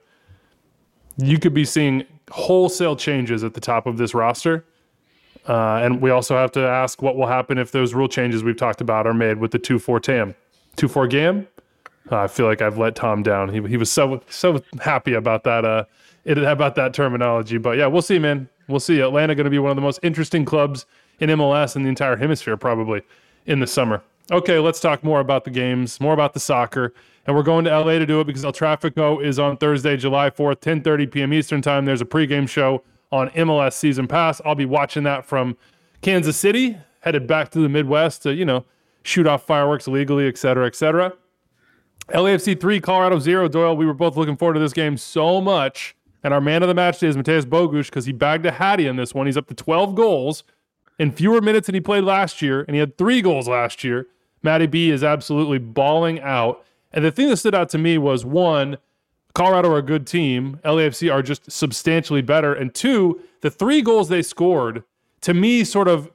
You could be seeing wholesale changes at the top of this roster. Uh, and we also have to ask what will happen if those rule changes we've talked about are made with the two four T A M. two four G A M? Uh, I feel like I've let Tom down. He he was so so happy about that uh it, about that terminology. But yeah, we'll see, man. We'll see. Atlanta going to be one of the most interesting clubs in M L S in the entire hemisphere probably in the summer. Okay, let's talk more about the games, more about the soccer. And we're going to L A to do it because El Tráfico is on Thursday, July fourth, ten thirty p.m. Eastern time. There's a pregame show on M L S Season Pass. I'll be watching that from Kansas City, headed back to the Midwest to, you know, shoot off fireworks illegally, et cetera, et cetera. L A F C three, Colorado zero, Doyle. We were both looking forward to this game so much. And our man of the match today is Mateusz Bogusz because he bagged a hattie in this one. He's up to twelve goals in fewer minutes than he played last year, and he had three goals last year. Matty B is absolutely balling out. And the thing that stood out to me was, one, Colorado are a good team. L A F C are just substantially better. And two, the three goals they scored, to me, sort of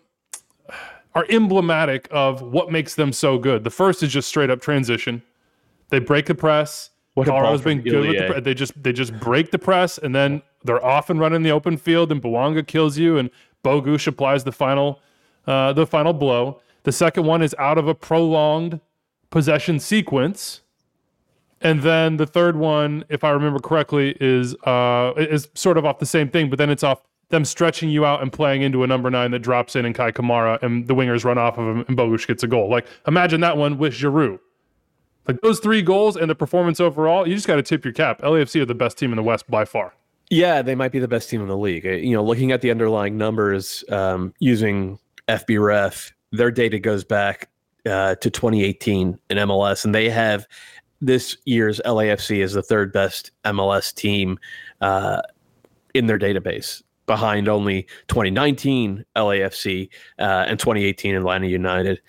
are emblematic of what makes them so good. The first is just straight up transition. They break the press. What Colorado's been good with the press. They just they just break the press, and then they're off and running the open field, and Bouanga kills you, and Bogusz applies the final uh, the final blow. The second one is out of a prolonged possession sequence. And then the third one, if I remember correctly, is uh, is sort of off the same thing, but then it's off them stretching you out and playing into a number nine that drops in and Kai Kamara and the wingers run off of him and Bogusz gets a goal. Like, imagine that one with Giroud. Like, those three goals and the performance overall, you just got to tip your cap. L A F C are the best team in the West by far. Yeah, they might be the best team in the league. You know, looking at the underlying numbers, um, using F B ref, their data goes back uh, to twenty eighteen in M L S, and they have this year's L A F C as the third best M L S team uh, in their database, behind only twenty nineteen L A F C uh, and twenty eighteen Atlanta United.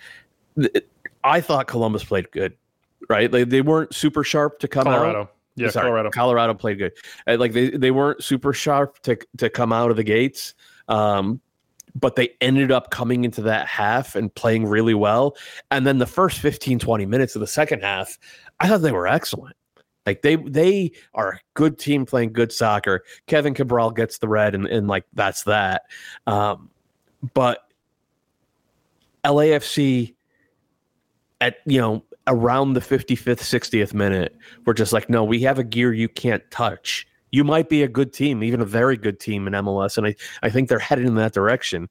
I thought Columbus played good, right? They, they weren't super sharp to come Colorado. out. Yeah, Sorry, Colorado. Colorado played good. Uh, like they, they weren't super sharp to to come out of the gates, um, but they ended up coming into that half and playing really well. And then the first fifteen, twenty minutes of the second half, I thought they were excellent. Like they they are a good team playing good soccer. Kevin Cabral gets the red, and, and like that's that. Um, but L A F C at you know around the fifty-fifth, sixtieth minute, we're just like, no, we have a gear you can't touch. You might be a good team, even a very good team in M L S, and I, I think they're headed in that direction.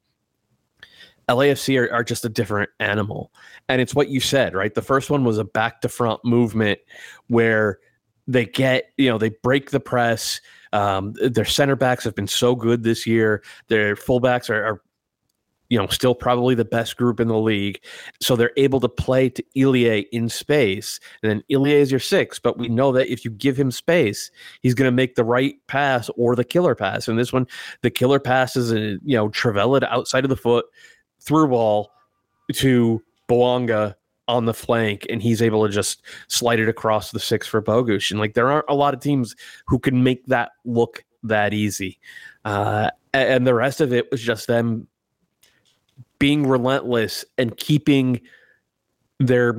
L A F C are, are just a different animal. And it's what you said, right? The first one was a back-to-front movement where they get, you know, they break the press. Um, their center backs have been so good this year. Their fullbacks are, are you know, still probably the best group in the league. So they're able to play to Ilie in space. And then Ilie is your six, but we know that if you give him space, he's going to make the right pass or the killer pass. And this one, the killer pass is, a, you know, Travella to outside of the foot, through ball to Bouanga on the flank, and he's able to just slide it across the six for Bogusz. And like, there aren't a lot of teams who can make that look that easy. Uh, and the rest of it was just them being relentless and keeping their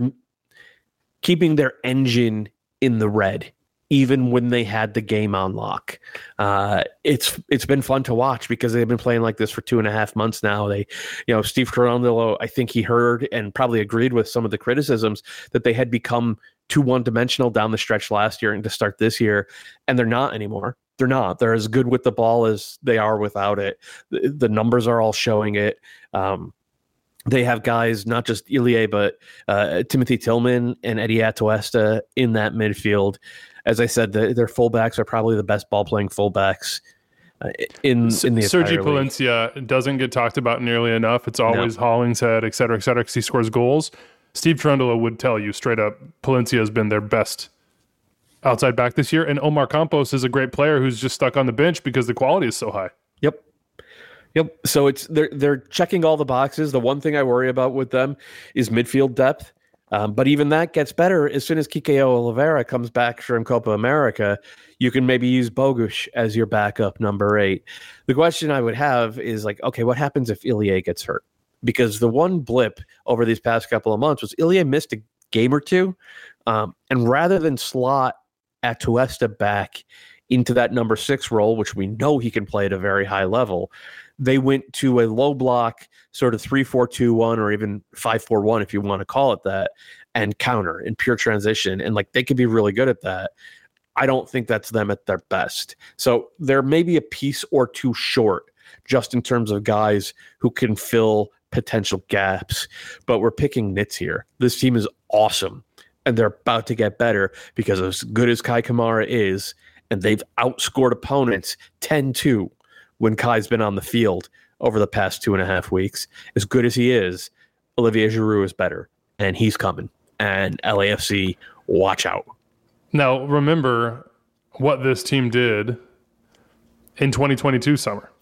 keeping their engine in the red, even when they had the game on lock. Uh, it's it's been fun to watch because they've been playing like this for two and a half months now. They, you know, Steve Carandolo, I think he heard and probably agreed with some of the criticisms that they had become too one-dimensional down the stretch last year and to start this year, and they're not anymore. They're not. They're as good with the ball as they are without it. The, the numbers are all showing it. Um, they have guys, not just Ilie, but uh, Timothy Tillman and Eddie Atuesta in that midfield. As I said, the, their fullbacks are probably the best ball-playing fullbacks uh, in, in the Sergi entire league. Palencia doesn't get talked about nearly enough. It's always no. Hollingshead, et cetera, et cetera, because he scores goals. Steve Cherundolo would tell you straight up, Palencia has been their best outside back this year. And Omar Campos is a great player who's just stuck on the bench because the quality is so high. Yep. Yep. So it's they're they're checking all the boxes. The one thing I worry about with them is midfield depth. Um, but even that gets better as soon as Kike Oliveira comes back from Copa America. You can maybe use Bogusz as your backup number eight. The question I would have is like, okay, what happens if Ilie gets hurt? Because the one blip over these past couple of months was Ilie missed a game or two. Um, and rather than slot Atuesta back into that number six role, which we know he can play at a very high level, they went to a low block sort of three four two one or even five four one if you want to call it that, and counter in pure transition. And like, they could be really good at that. I don't think that's them at their best. So there may be a piece or two short just in terms of guys who can fill potential gaps, but we're picking nits here. This team is awesome, and they're about to get better because as good as Kai Kamara is, and they've outscored opponents ten two when Kai's been on the field over the past two and a half weeks. As good as he is, Olivier Giroud is better, and he's coming. And L A F C, watch out. Now, remember what this team did in twenty twenty-two summer.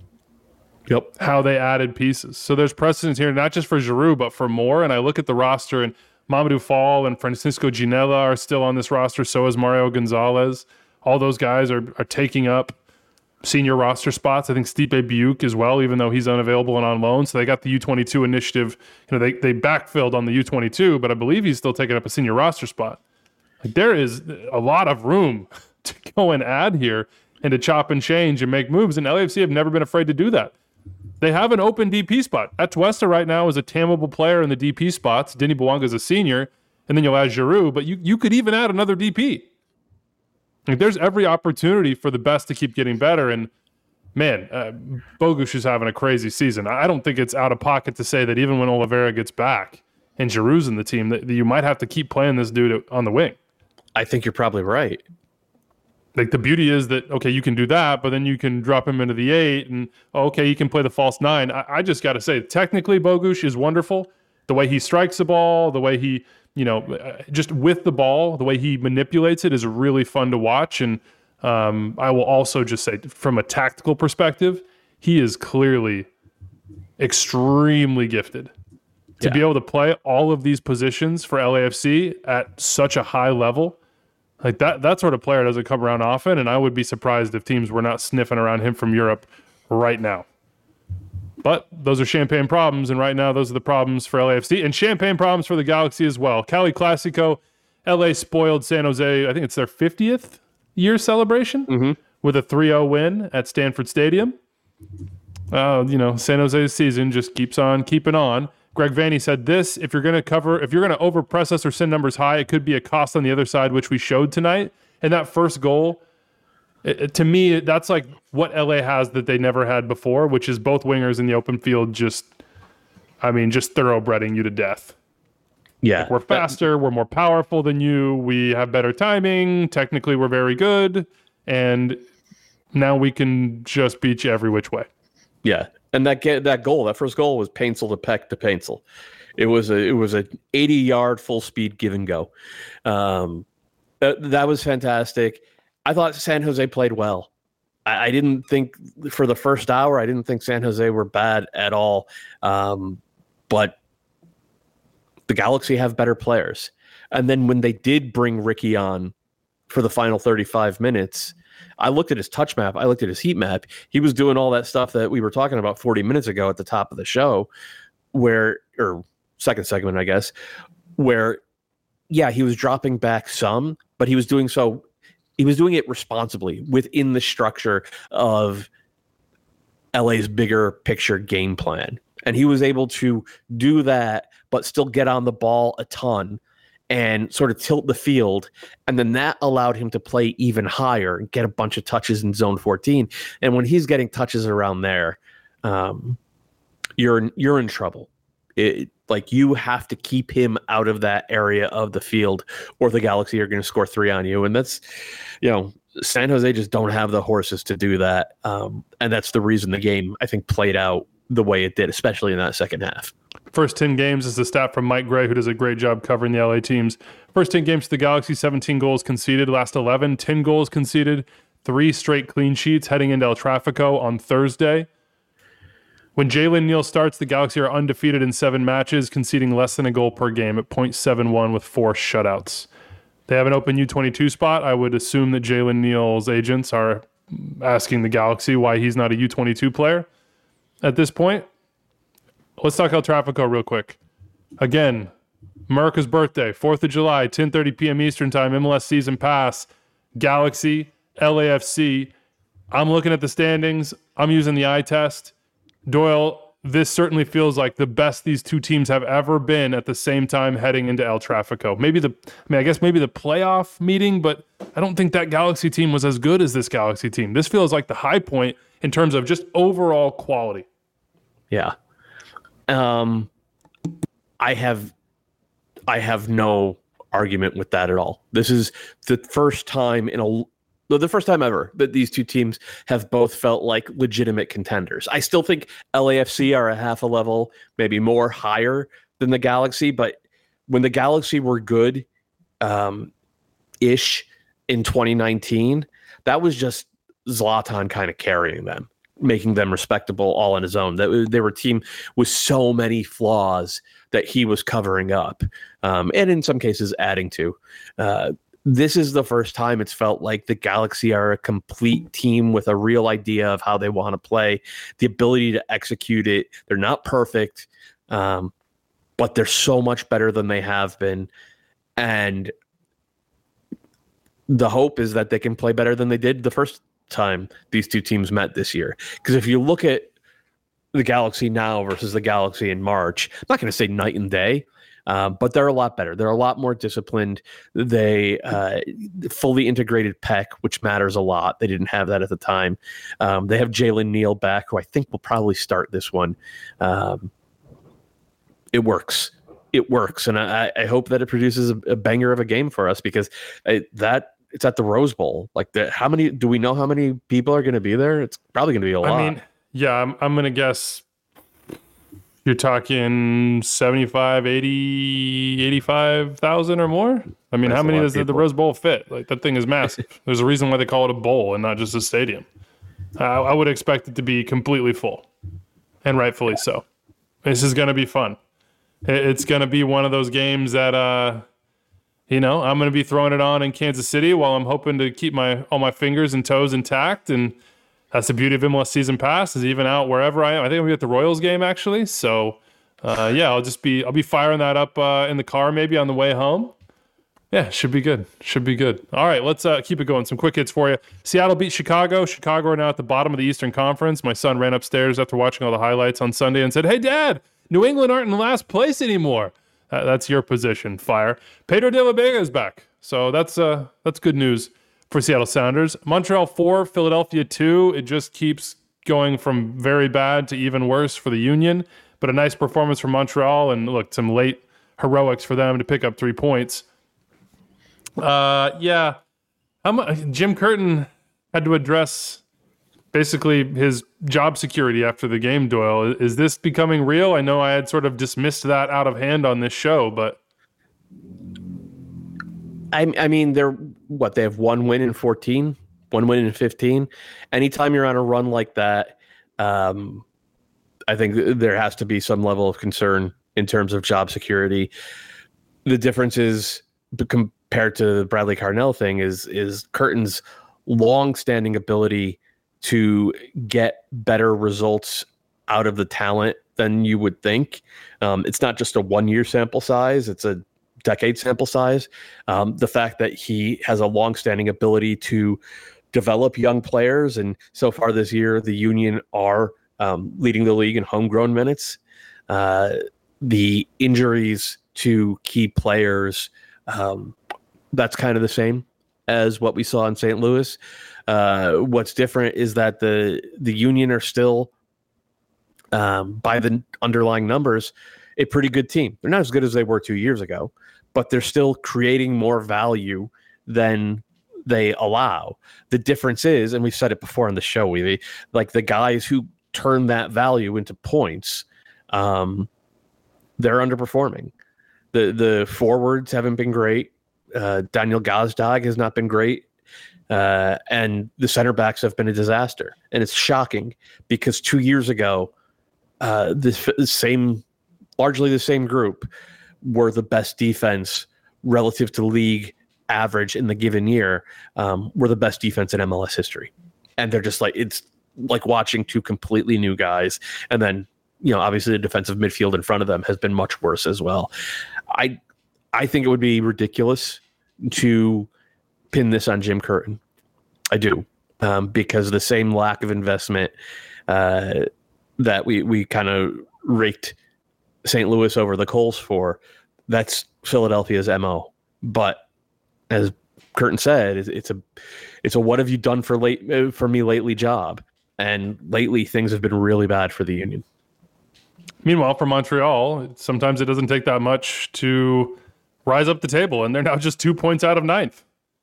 Yep. How they added pieces. So there's precedence here, not just for Giroud, but for more. And I look at the roster, and Mamadou Fall and Francisco Ginella are still on this roster. So is Mario Gonzalez. All those guys are, are taking up senior roster spots. I think Stipe Biuk as well, even though he's unavailable and on loan. So they got the U twenty-two initiative. You know, they they backfilled on the U twenty-two, but I believe he's still taking up a senior roster spot. Like, there is a lot of room to go and add here and to chop and change and make moves. And L A F C have never been afraid to do that. They have an open D P spot. Atuesta right now is a tammable player in the D P spots. Denis Bouanga is a senior, and then you'll add Giroud, but you, you could even add another D P. Like, there's every opportunity for the best to keep getting better. And man, uh, Bogusz is having a crazy season. I don't think it's out of pocket to say that even when Oliveira gets back and Giroud's in the team, that, that you might have to keep playing this dude on the wing. I think you're probably right. Like the beauty is that, okay, you can do that, but then you can drop him into the eight and, oh, okay, you can play the false nine. I, I just got to say, technically, Bogusz is wonderful. The way he strikes the ball, the way he, you know, just with the ball, the way he manipulates it is really fun to watch. And um, I will also just say, from a tactical perspective, he is clearly extremely gifted. To Yeah. be able to play all of these positions for L A F C at such a high level, like that that sort of player doesn't come around often, and I would be surprised if teams were not sniffing around him from Europe right now. But those are champagne problems, and right now those are the problems for L A F C, and champagne problems for the Galaxy as well. Cali Classico, L A spoiled San Jose, I think it's their fiftieth year celebration, Mm-hmm. with a three oh win at Stanford Stadium. Uh, you know, San Jose's season just keeps on keeping on. Greg Vanney said this, if you're going to cover, if you're going to overpress us or send numbers high, it could be a cost on the other side, which we showed tonight. And that first goal, it, it- to me, that's like what L A has that they never had before, which is both wingers in the open field just, I mean, just thoroughbreading you to death. Yeah. We're faster, we're more powerful than you, we have better timing, technically we're very good, and now we can just beat you every which way. Yeah, and that get, that goal, that first goal was Paintsel to Peck to Paintsel. It was a it was a eighty yard full speed give and go. Um, that, that was fantastic. I thought San Jose played well. I, I didn't think for the first hour, I didn't think San Jose were bad at all. Um, but the Galaxy have better players. And then when they did bring Ricky on for the final thirty-five minutes, I looked at his touch map. I looked at his heat map. He was doing all that stuff that we were talking about forty minutes ago at the top of the show, where, or second segment, I guess, where, yeah, he was dropping back some, but he was doing so, he was doing it responsibly within the structure of L A's bigger picture game plan. And he was able to do that, but still get on the ball a ton and sort of tilt the field. And then that allowed him to play even higher and get a bunch of touches in zone fourteen. And when he's getting touches around there, um, you're, you're in trouble. It, like you have to keep him out of that area of the field or the Galaxy are going to score three on you. And that's, you know, San Jose just don't have the horses to do that. Um, and that's the reason the game, I think, played out the way it did, especially in that second half. First ten games is the stat from Mike Gray, who does a great job covering the L A teams. First ten games to the Galaxy, seventeen goals conceded. Last eleven, ten goals conceded. Three straight clean sheets heading into El Trafico on Thursday. When Jalen Neal starts, the Galaxy are undefeated in seven matches, conceding less than a goal per game at point seven one with four shutouts. They have an open U twenty-two spot. I would assume that Jalen Neal's agents are asking the Galaxy why he's not a U twenty-two player at this point. Let's talk El Trafico real quick. Again, America's birthday, fourth of July, ten thirty p.m. Eastern Time, M L S Season Pass, Galaxy, L A F C. I'm looking at the standings. I'm using the eye test. Doyle, this certainly feels like the best these two teams have ever been at the same time heading into El Trafico. Maybe the, I mean, I guess maybe the playoff meeting, but I don't think that Galaxy team was as good as this Galaxy team. This feels like the high point in terms of just overall quality. Yeah. Um, I have, I have no argument with that at all. This is the first time in a, the first time ever that these two teams have both felt like legitimate contenders. I still think L A F C are a half a level, maybe more higher than the Galaxy, but when the Galaxy were good, um, ish in twenty nineteen, that was just Zlatan kind of carrying them, making them respectable all on his own. That they were a team with so many flaws that he was covering up, um, and in some cases adding to. Uh, this is the first time it's felt like the Galaxy are a complete team with a real idea of how they want to play, the ability to execute it. They're not perfect, um, but they're so much better than they have been. And the hope is that they can play better than they did the first time these two teams met this year. Because if you look at the Galaxy now versus the Galaxy in March. I'm not going to say night and day, uh, but they're a lot better. They're a lot more disciplined. They uh, fully integrated Peck, which matters a lot. They didn't have that at the time. Um, they have Jalen Neal back, who I think will probably start this one. Um, it works. It works, and I, I hope that it produces a, a banger of a game for us, because it, that it's at the Rose Bowl. Like, the, how many do we know? How many people are going to be there? It's probably going to be a lot. I mean, yeah, I'm, I'm going to guess you're talking seventy-five, eighty, eighty-five thousand or more. I mean, That's how many does the, the people. Rose Bowl fit? Like, that thing is massive. There's a reason why they call it a bowl and not just a stadium. I, I would expect it to be completely full, and rightfully so. This is going to be fun. It's going to be one of those games that, uh, you know, I'm going to be throwing it on in Kansas City while I'm hoping to keep my all my fingers and toes intact. And that's the beauty of M L S Season Pass, is even out wherever I am. I think I'm going to be at the Royals game, actually. So, uh, yeah, I'll just be I'll be firing that up uh, in the car maybe on the way home. Yeah, should be good. Should be good. All right, let's uh, keep it going. Some quick hits for you. Seattle beat Chicago. Chicago are now at the bottom of the Eastern Conference. My son ran upstairs after watching all the highlights on Sunday and said, "Hey, Dad, New England aren't in last place anymore." Uh, that's your position, Fire. Pedro de la Vega is back. So that's uh, that's good news for Seattle Sounders. Montreal four, Philadelphia two. It just keeps going from very bad to even worse for the Union. But a nice performance from Montreal, and look, some late heroics for them to pick up three points. Uh, yeah, I'm, Jim Curtin had to address basically his job security after the game, Doyle. Is this becoming real? I know I had sort of dismissed that out of hand on this show, but I, I mean, they're what they have one win in fourteen, one win in fifteen. Anytime you're on a run like that, um, I think th- there has to be some level of concern in terms of job security. The difference is, compared to the Bradley Carnell thing, is is Curtin's long-standing ability to get better results out of the talent than you would think. Um, it's not just a one-year sample size; it's a decade sample size. Um, the fact that he has a long-standing ability to develop young players, and so far this year, the Union are um, leading the league in homegrown minutes. Uh, the injuries to key players, um, that's kind of the same as what we saw in Saint Louis. Uh, what's different is that the the Union are still, um, by the underlying numbers, a pretty good team. They're not as good as they were two years ago, but they're still creating more value than they allow. The difference is, and we've said it before on the show, we like the guys who turn that value into points, um, they're underperforming. The the forwards haven't been great. Uh, Daniel Gazdag has not been great. Uh, and the center backs have been a disaster. And it's shocking because two years ago, uh, the, the same, largely the same group were the best defense relative to league average in the given year, um, were the best defense in M L S history. And they're just like, it's like watching two completely new guys. And then, you know, obviously the defensive midfield in front of them has been much worse as well. I, I think it would be ridiculous to pin this on Jim Curtin. I do, um, because the same lack of investment uh, that we, we kind of raked Saint Louis over the coals for, that's Philadelphia's M O. But as Curtin said, it's, it's a it's a what have you done for late for me lately job, and lately things have been really bad for the Union. Meanwhile, for Montreal, sometimes it doesn't take that much to rise up the table, and they're now just two points out of ninth.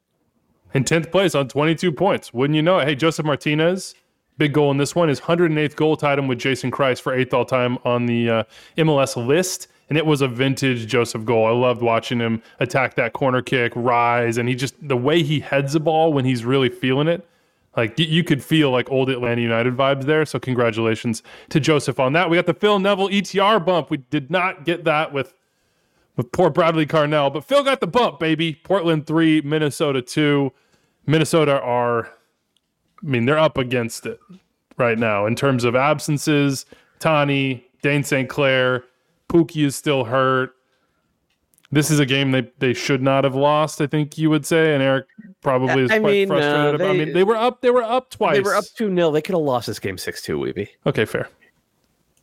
In tenth place on twenty-two points. Wouldn't you know it? Hey, Joseph Martinez, big goal in this one. His one hundred eighth goal tied him with Jason Kreis for eighth all-time on the uh, M L S list, and it was a vintage Joseph goal. I loved watching him attack that corner kick, rise, and he just, the way he heads the ball when he's really feeling it, like you could feel like old Atlanta United vibes there, so congratulations to Joseph on that. We got the Phil Neville E T R bump. We did not get that with with poor Bradley Carnell, but Phil got the bump, baby. Portland three, Minnesota two. Minnesota are, I mean, they're up against it right now in terms of absences. Tani, Dane Saint Clair, Pookie is still hurt. This is a game they, they should not have lost, I think you would say, and Eric probably is I quite mean, frustrated uh, about they, I mean, they were up they were up twice. They were up two nil. They could have lost this game six two, Weeby. Okay, fair.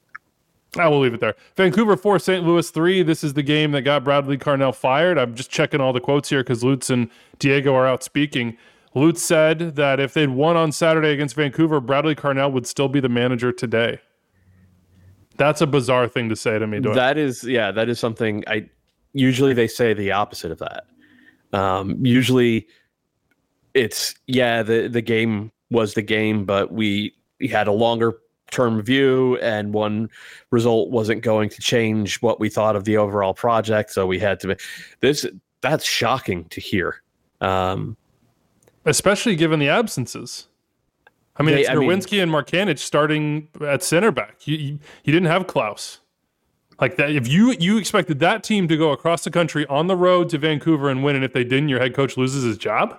I will leave it there. Vancouver four, Saint Louis three. This is the game that got Bradley Carnell fired. I'm just checking all the quotes here because Lutz and Diego are out speaking. Lutz said that if they'd won on Saturday against Vancouver, Bradley Carnell would still be the manager today. That's a bizarre thing to say to me. Doyle. That is, yeah, that is something I usually they say the opposite of that. Um, usually it's, yeah, the, the game was the game, but we, we had a longer term view and one result wasn't going to change what we thought of the overall project. So we had to, this, that's shocking to hear. Um, Especially given the absences. I mean, they, it's Nerwinski and Markanich starting at center back. You, you, you didn't have Klaus. Like that, if you you expected that team to go across the country on the road to Vancouver and win, and if they didn't, your head coach loses his job.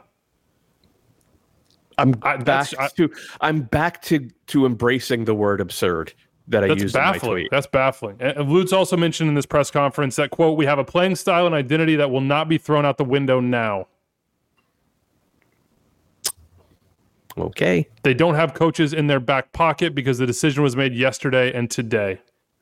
I'm I, back I, to I'm back to to embracing the word absurd that I that's used baffling. in my tweet. That's baffling. And Lutz also mentioned in this press conference that, quote, "We have a playing style and identity that will not be thrown out the window now." Okay. They don't have coaches in their back pocket because the decision was made yesterday and today.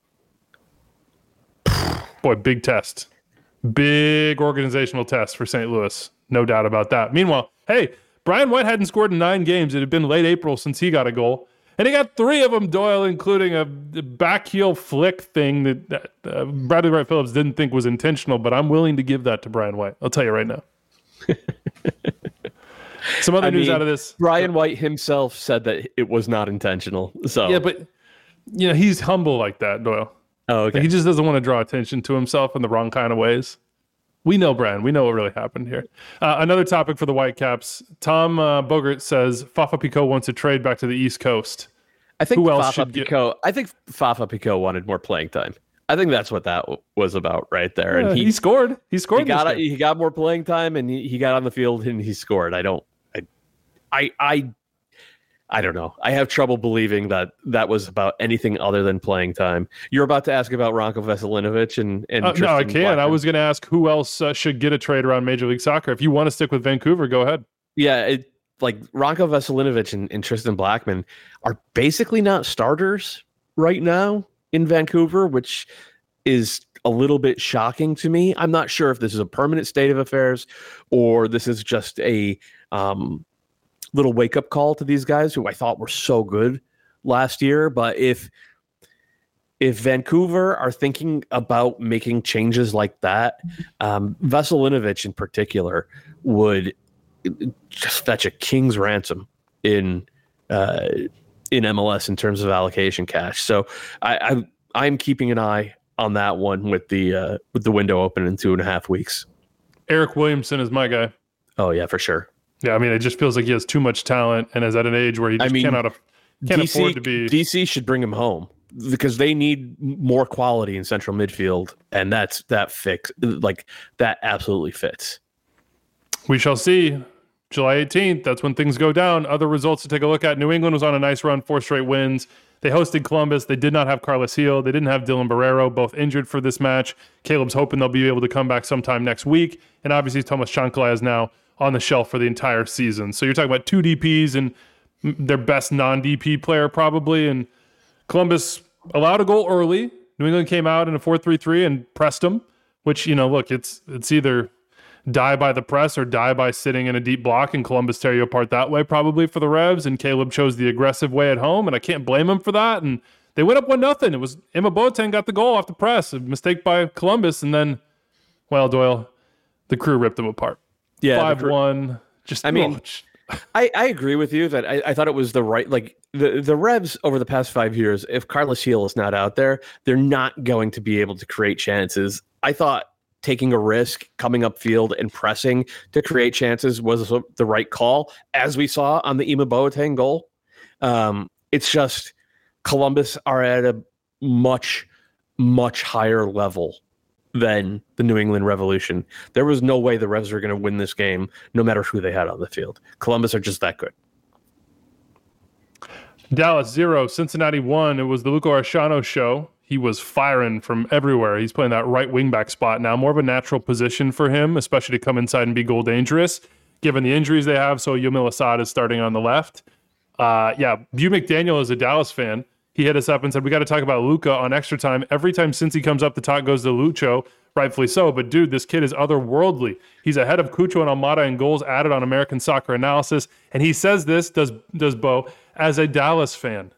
Boy, big test. Big organizational test for Saint Louis. No doubt about that. Meanwhile, hey, Brian White hadn't scored in nine games. It had been late April since he got a goal. And he got three of them, Doyle, including a back heel flick thing that, that uh, Bradley Wright Phillips didn't think was intentional, but I'm willing to give that to Brian White. I'll tell you right now. Some other I news mean, out of this. Brian White himself said that it was not intentional. So yeah, but you know, he's humble like that, Doyle. Oh, okay. Like, he just doesn't want to draw attention to himself in the wrong kind of ways. We know, Brian. We know what really happened here. Uh, another topic for the Whitecaps. Tom uh, Bogert says Fafa Picault wants to trade back to the East Coast. I think Who else Fafa should Picault. Get... I think Fafa Picault wanted more playing time. I think that's what that w- was about right there. Yeah, and he, he scored. He scored. He got he got more playing time, and he, he got on the field and he scored. I don't. I, I, I, I don't know. I have trouble believing that that was about anything other than playing time. You're about to ask about Ranko Veselinovic and and uh, no, I can't. Blackman. I was going to ask who else uh, should get a trade around Major League Soccer. If you want to stick with Vancouver, go ahead. Yeah, it, like Ranko Veselinovic and, and Tristan Blackman are basically not starters right now in Vancouver, which is a little bit shocking to me. I'm not sure if this is a permanent state of affairs or this is just a um, little wake-up call to these guys who I thought were so good last year. But if if Vancouver are thinking about making changes like that, um, Veselinovic in particular would just fetch a king's ransom in uh, in M L S in terms of allocation cash. So I, I I'm keeping an eye on that one with the uh, with the window open in two and a half weeks. Eric Williamson is my guy. Oh yeah, for sure. Yeah, I mean, it just feels like he has too much talent and is at an age where he just I mean, cannot can't D C, afford to be. D C should bring him home because they need more quality in central midfield, and that's that fix like that absolutely fits. We shall see. July eighteenth, that's when things go down. Other results to take a look at. New England was on a nice run, four straight wins. They hosted Columbus. They did not have Carlos Gil. They didn't have Dylan Barrero, both injured for this match. Caleb's hoping they'll be able to come back sometime next week. And obviously, Thomas Chancalay is now on the shelf for the entire season. So you're talking about two D Ps and their best non-D P player probably. And Columbus allowed a goal early. New England came out in a four three three and pressed them, which, you know, look, it's it's either die by the press or die by sitting in a deep block, and Columbus tear you apart that way probably for the Revs. And Caleb chose the aggressive way at home, and I can't blame him for that. And they went up one nothing. It was Emma Boateng got the goal off the press, a mistake by Columbus, and then, well, Doyle, the crew ripped them apart. Yeah, five one. Just I mean, oh, I, I agree with you that I, I thought it was the right, like the, the Revs over the past five years, if Carlos Gil is not out there, they're not going to be able to create chances. I thought taking a risk, coming upfield and pressing to create chances was the right call, as we saw on the Emma Boateng goal. Um, it's just Columbus are at a much, much higher level than the New England Revolution. There was no way the Revs were going to win this game, no matter who they had on the field. Columbus are just that good. Dallas zero, Cincinnati one. It was the Luco Arshano show. He was firing from everywhere. He's playing that right wing back spot now, more of a natural position for him, especially to come inside and be goal dangerous, given the injuries they have. So Yamil Assad is starting on the left. Uh, yeah, Hugh McDaniel is a Dallas fan. He hit us up and said, we got to talk about Luka on Extra Time. Every time since he comes up, the talk goes to Lucho, rightfully so. But dude, this kid is otherworldly. He's ahead of Cucho and Almada in goals added on American Soccer Analysis. And he says this, does, does Bo, as a Dallas fan.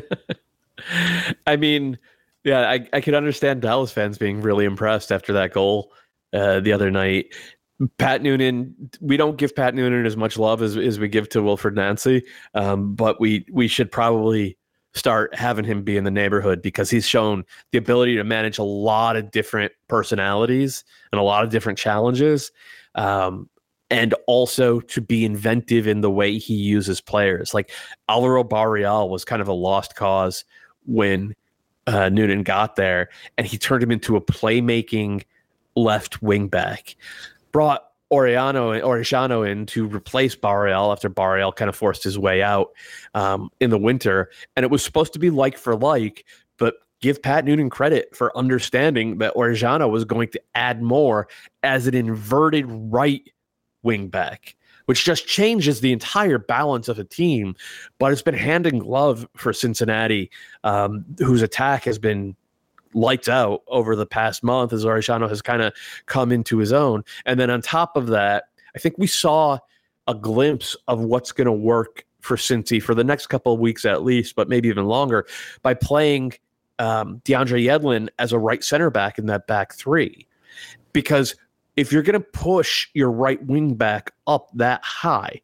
I mean, yeah, I, I could understand Dallas fans being really impressed after that goal uh, the other night. Pat Noonan, we don't give Pat Noonan as much love as, as we give to Wilfred Nancy, um, but we we should probably start having him be in the neighborhood because he's shown the ability to manage a lot of different personalities and a lot of different challenges, um, and also to be inventive in the way he uses players. Like Alvaro Barreal was kind of a lost cause when uh, Noonan got there, and he turned him into a playmaking left wing back. Brought Oriano Orellano in to replace Barreal after Barreal kind of forced his way out um, in the winter. And it was supposed to be like for like, but give Pat Noonan credit for understanding that Orellano was going to add more as an inverted right wing back, which just changes the entire balance of a team. But it's been hand in glove for Cincinnati, um, whose attack has been lights out over the past month as Orellano has kind of come into his own. And then on top of that, I think we saw a glimpse of what's going to work for Cincy for the next couple of weeks at least, but maybe even longer, by playing um, DeAndre Yedlin as a right center back in that back three. Because if you're going to push your right wing back up that high,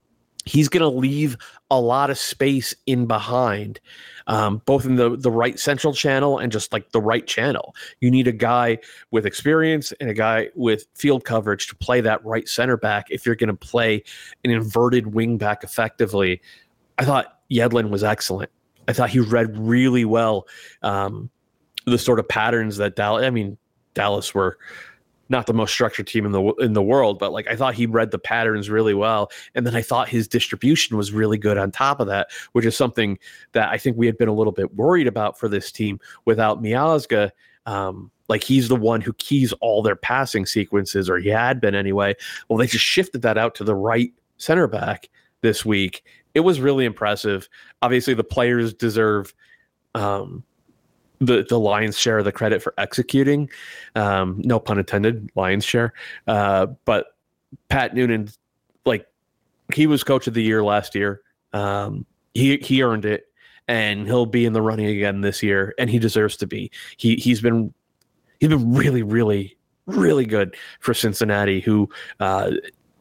he's going to leave a lot of space in behind, um, both in the, the right central channel and just like the right channel. You need a guy with experience and a guy with field coverage to play that right center back if you're going to play an inverted wing back effectively. I thought Yedlin was excellent. I thought he read really well um, the sort of patterns that Dallas, I mean, Dallas were not the most structured team in the in the world, but like I thought he read the patterns really well. And then I thought his distribution was really good on top of that, which is something that I think we had been a little bit worried about for this team without Miazga. Um, like he's the one who keys all their passing sequences, or he had been anyway. Well, they just shifted that out to the right center back this week. It was really impressive. Obviously the players deserve um, the the lion's share of the credit for executing, um, no pun intended, lion's share. Uh, but Pat Noonan, like he was coach of the year last year. Um, he he earned it, and he'll be in the running again this year, and he deserves to be. He he's been he's been really really really good for Cincinnati. Who. Uh,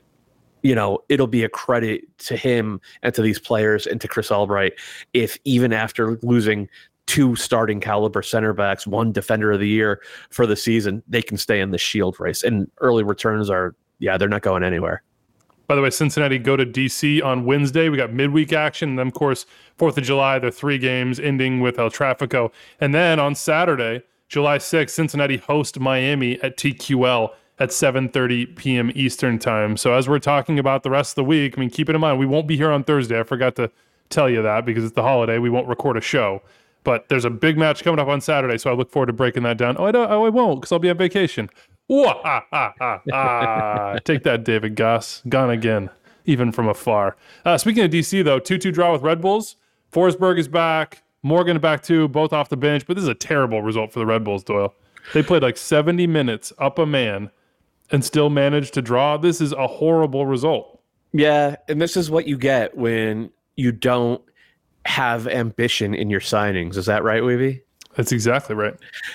You know, it'll be a credit to him and to these players and to Chris Albright if even after losing two starting caliber center backs, one defender of the year for the season, they can stay in the Shield race. And early returns are, yeah, they're not going anywhere. By the way, Cincinnati go to D C on Wednesday. We got midweek action. And then, of course, fourth of July, the three games ending with El Trafico. And then on Saturday, July sixth, Cincinnati host Miami at T Q L at seven thirty p.m. Eastern time. So as we're talking about the rest of the week, I mean, keep it in mind, we won't be here on Thursday. I forgot to tell you that because it's the holiday. We won't record a show. But there's a big match coming up on Saturday, so I look forward to breaking that down. Oh, I, don't, oh, I won't because I'll be on vacation. Wah, ah, ah, ah, ah. Take that, David Goss. Gone again, even from afar. Uh, speaking of D C, though, two two draw with Red Bulls. Forsberg is back. Morgan back too, both off the bench. But this is a terrible result for the Red Bulls, Doyle. They played like seventy minutes up a man and still managed to draw. This is a horrible result. Yeah, and this is what you get when you don't have ambition in your signings. Is that right, Weeby? That's exactly right.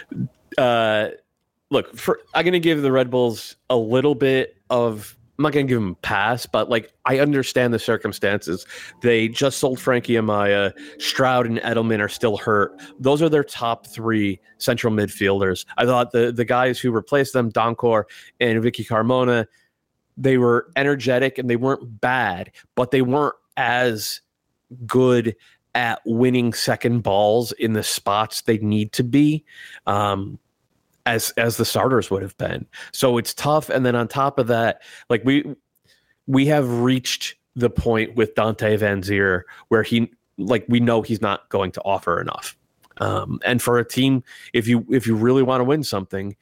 Uh, look, for, I'm going to give the Red Bulls a little bit of, I'm not going to give them a pass, but like I understand the circumstances. They just sold Frankie Amaya. Stroud and Edelman are still hurt. Those are their top three central midfielders. I thought the, the guys who replaced them, Doncor and Vicky Carmona, they were energetic and they weren't bad, but they weren't as good at winning second balls in the spots they need to be, um, as as the starters would have been. So it's tough. And then on top of that, like we we have reached the point with Dante Van Zier where he like we know he's not going to offer enough. Um, and for a team, if you if you really want to win something,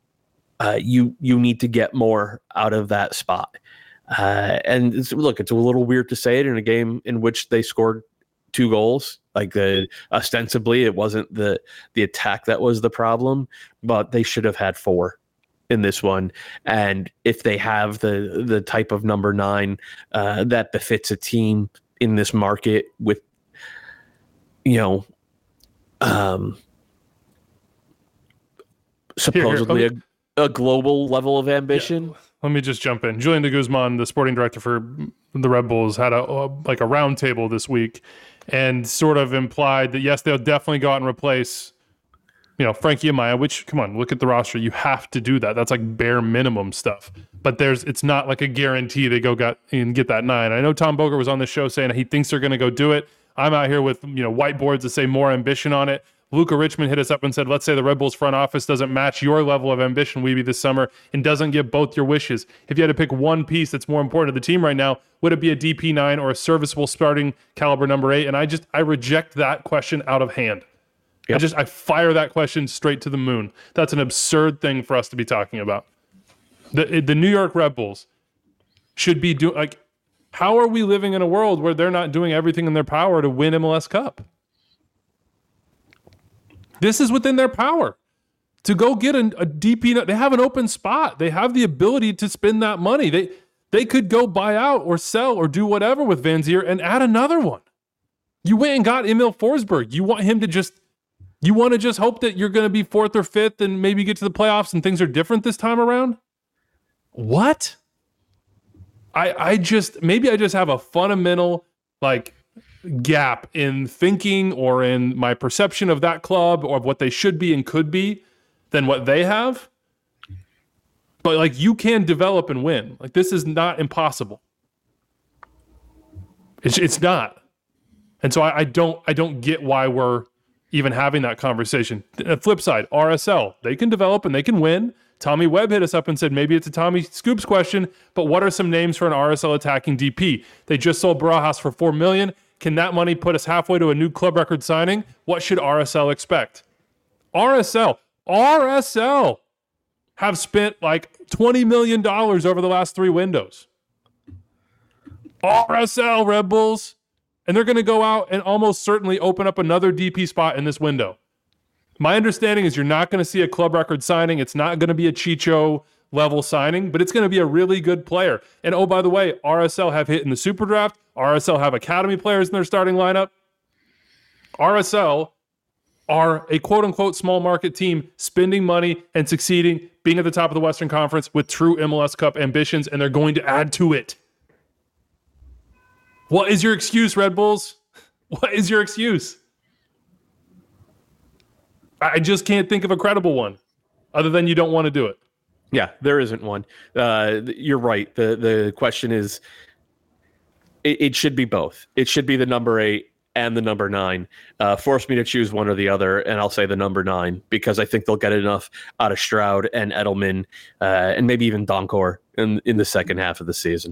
uh, you you need to get more out of that spot. Uh, and it's, look, it's a little weird to say it in a game in which they scored two goals. Like the ostensibly, it wasn't the the attack that was the problem, but they should have had four in this one. And if they have the the type of number nine uh, that befits a team in this market with, you know, um, supposedly here, here, a, a global level of ambition. Yeah. Let me just jump in. Julian de Guzman, the sporting director for the Red Bulls, had a, a like a round table this week and sort of implied that, yes, they'll definitely go out and replace, you know, Frankie Amaya, which, come on, look at the roster. You have to do that. That's like bare minimum stuff. But there's it's not like a guarantee they go got and get that nine. I know Tom Boger was on the show saying he thinks they're going to go do it. I'm out here with, you know, whiteboards that say more ambition on it. Luca Richmond hit us up and said, let's say the Red Bulls front office doesn't match your level of ambition, Weeby, this summer and doesn't give both your wishes. If you had to pick one piece that's more important to the team right now, would it be a D P nine or a serviceable starting caliber number eight? And I just, I reject that question out of hand. Yep. I just, I fire that question straight to the moon. That's an absurd thing for us to be talking about. The, the New York Red Bulls should be doing, like, how are we living in a world where they're not doing everything in their power to win M L S Cup? This is within their power to go get a, a D P. They have an open spot. They have the ability to spend that money. They they could go buy out or sell or do whatever with Van Zier and add another one. You went and got Emil Forsberg. You want him to just, you want to just hope that you're going to be fourth or fifth and maybe get to the playoffs and things are different this time around? What? I I just, maybe I just have a fundamental, like, gap in thinking or in my perception of that club or of what they should be and could be than what they have. But like, you can develop and win. Like, this is not impossible. It's it's not. And so I, I don't I don't get why we're even having that conversation. The flip side, R S L, they can develop and they can win. Tommy Webb hit us up and said maybe it's a Tommy Scoops question, but what are some names for an R S L attacking D P? They just sold Barajas for four million dollars. Can that money put us halfway to a new club record signing? What should R S L expect? R S L, R S L have spent like twenty million dollars over the last three windows. R S L, Red Bulls. And they're going to go out and almost certainly open up another D P spot in this window. My understanding is you're not going to see a club record signing. It's not going to be a Chicho level signing, but it's going to be a really good player. And oh, by the way, R S L have hit in the Super Draft. R S L have academy players in their starting lineup. R S L are a quote-unquote small market team spending money and succeeding, being at the top of the Western Conference with true M L S Cup ambitions, and they're going to add to it. What is your excuse, Red Bulls? What is your excuse? I just can't think of a credible one other than you don't want to do it. Yeah, there isn't one. Uh, you're right. The the question is, it, it should be both. It should be the number eight and the number nine. Uh, force me to choose one or the other, and I'll say the number nine because I think they'll get enough out of Stroud and Edelman uh, and maybe even Donkor in, in the second half of the season.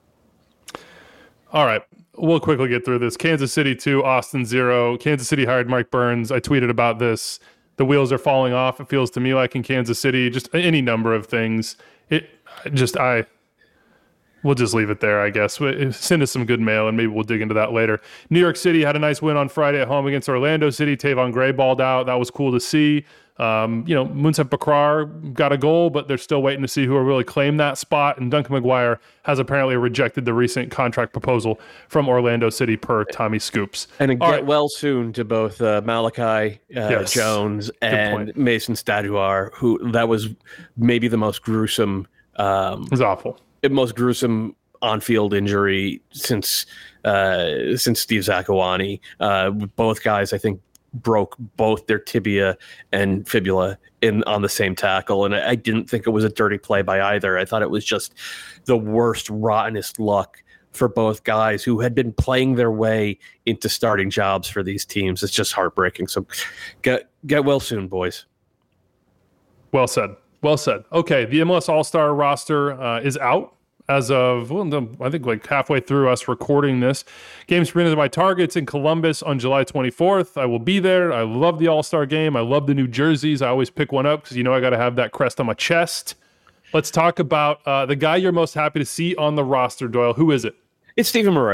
All right. We'll quickly get through this. Kansas City two, Austin zero. Kansas City hired Mike Burns. I tweeted about this. The wheels are falling off. It feels to me like in Kansas City, just any number of things. It just, I, we'll just leave it there, I guess. Send us some good mail and maybe we'll dig into that later. New York City had a nice win on Friday at home against Orlando City. Tavon Gray balled out. That was cool to see. Um, you know, Moussa Bakrar got a goal, but they're still waiting to see who will really claim that spot. And Duncan McGuire has apparently rejected the recent contract proposal from Orlando City per Tommy Scoops. And get right. well soon to both uh, Malachi uh, yes. Jones and Mason Staduar, who that was maybe the most gruesome. Um, it was awful. Most gruesome on-field injury since uh, since Steve Zakuani. Uh, both guys, I think, broke both their tibia and fibula in on the same tackle, and I, I didn't think it was a dirty play by either. I thought it was just the worst, rottenest luck for both guys who had been playing their way into starting jobs for these teams. It's just heartbreaking. So get get well soon, boys. Well said. Well said. Okay, the M L S All-Star roster uh, is out as of, well, I think like halfway through us recording this. Games presented by Targets in Columbus on July twenty-fourth. I will be there. I love the All-Star game. I love the new jerseys. I always pick one up because you know I got to have that crest on my chest. Let's talk about uh, the guy you're most happy to see on the roster, Doyle. Who is it? It's Steven Moreira.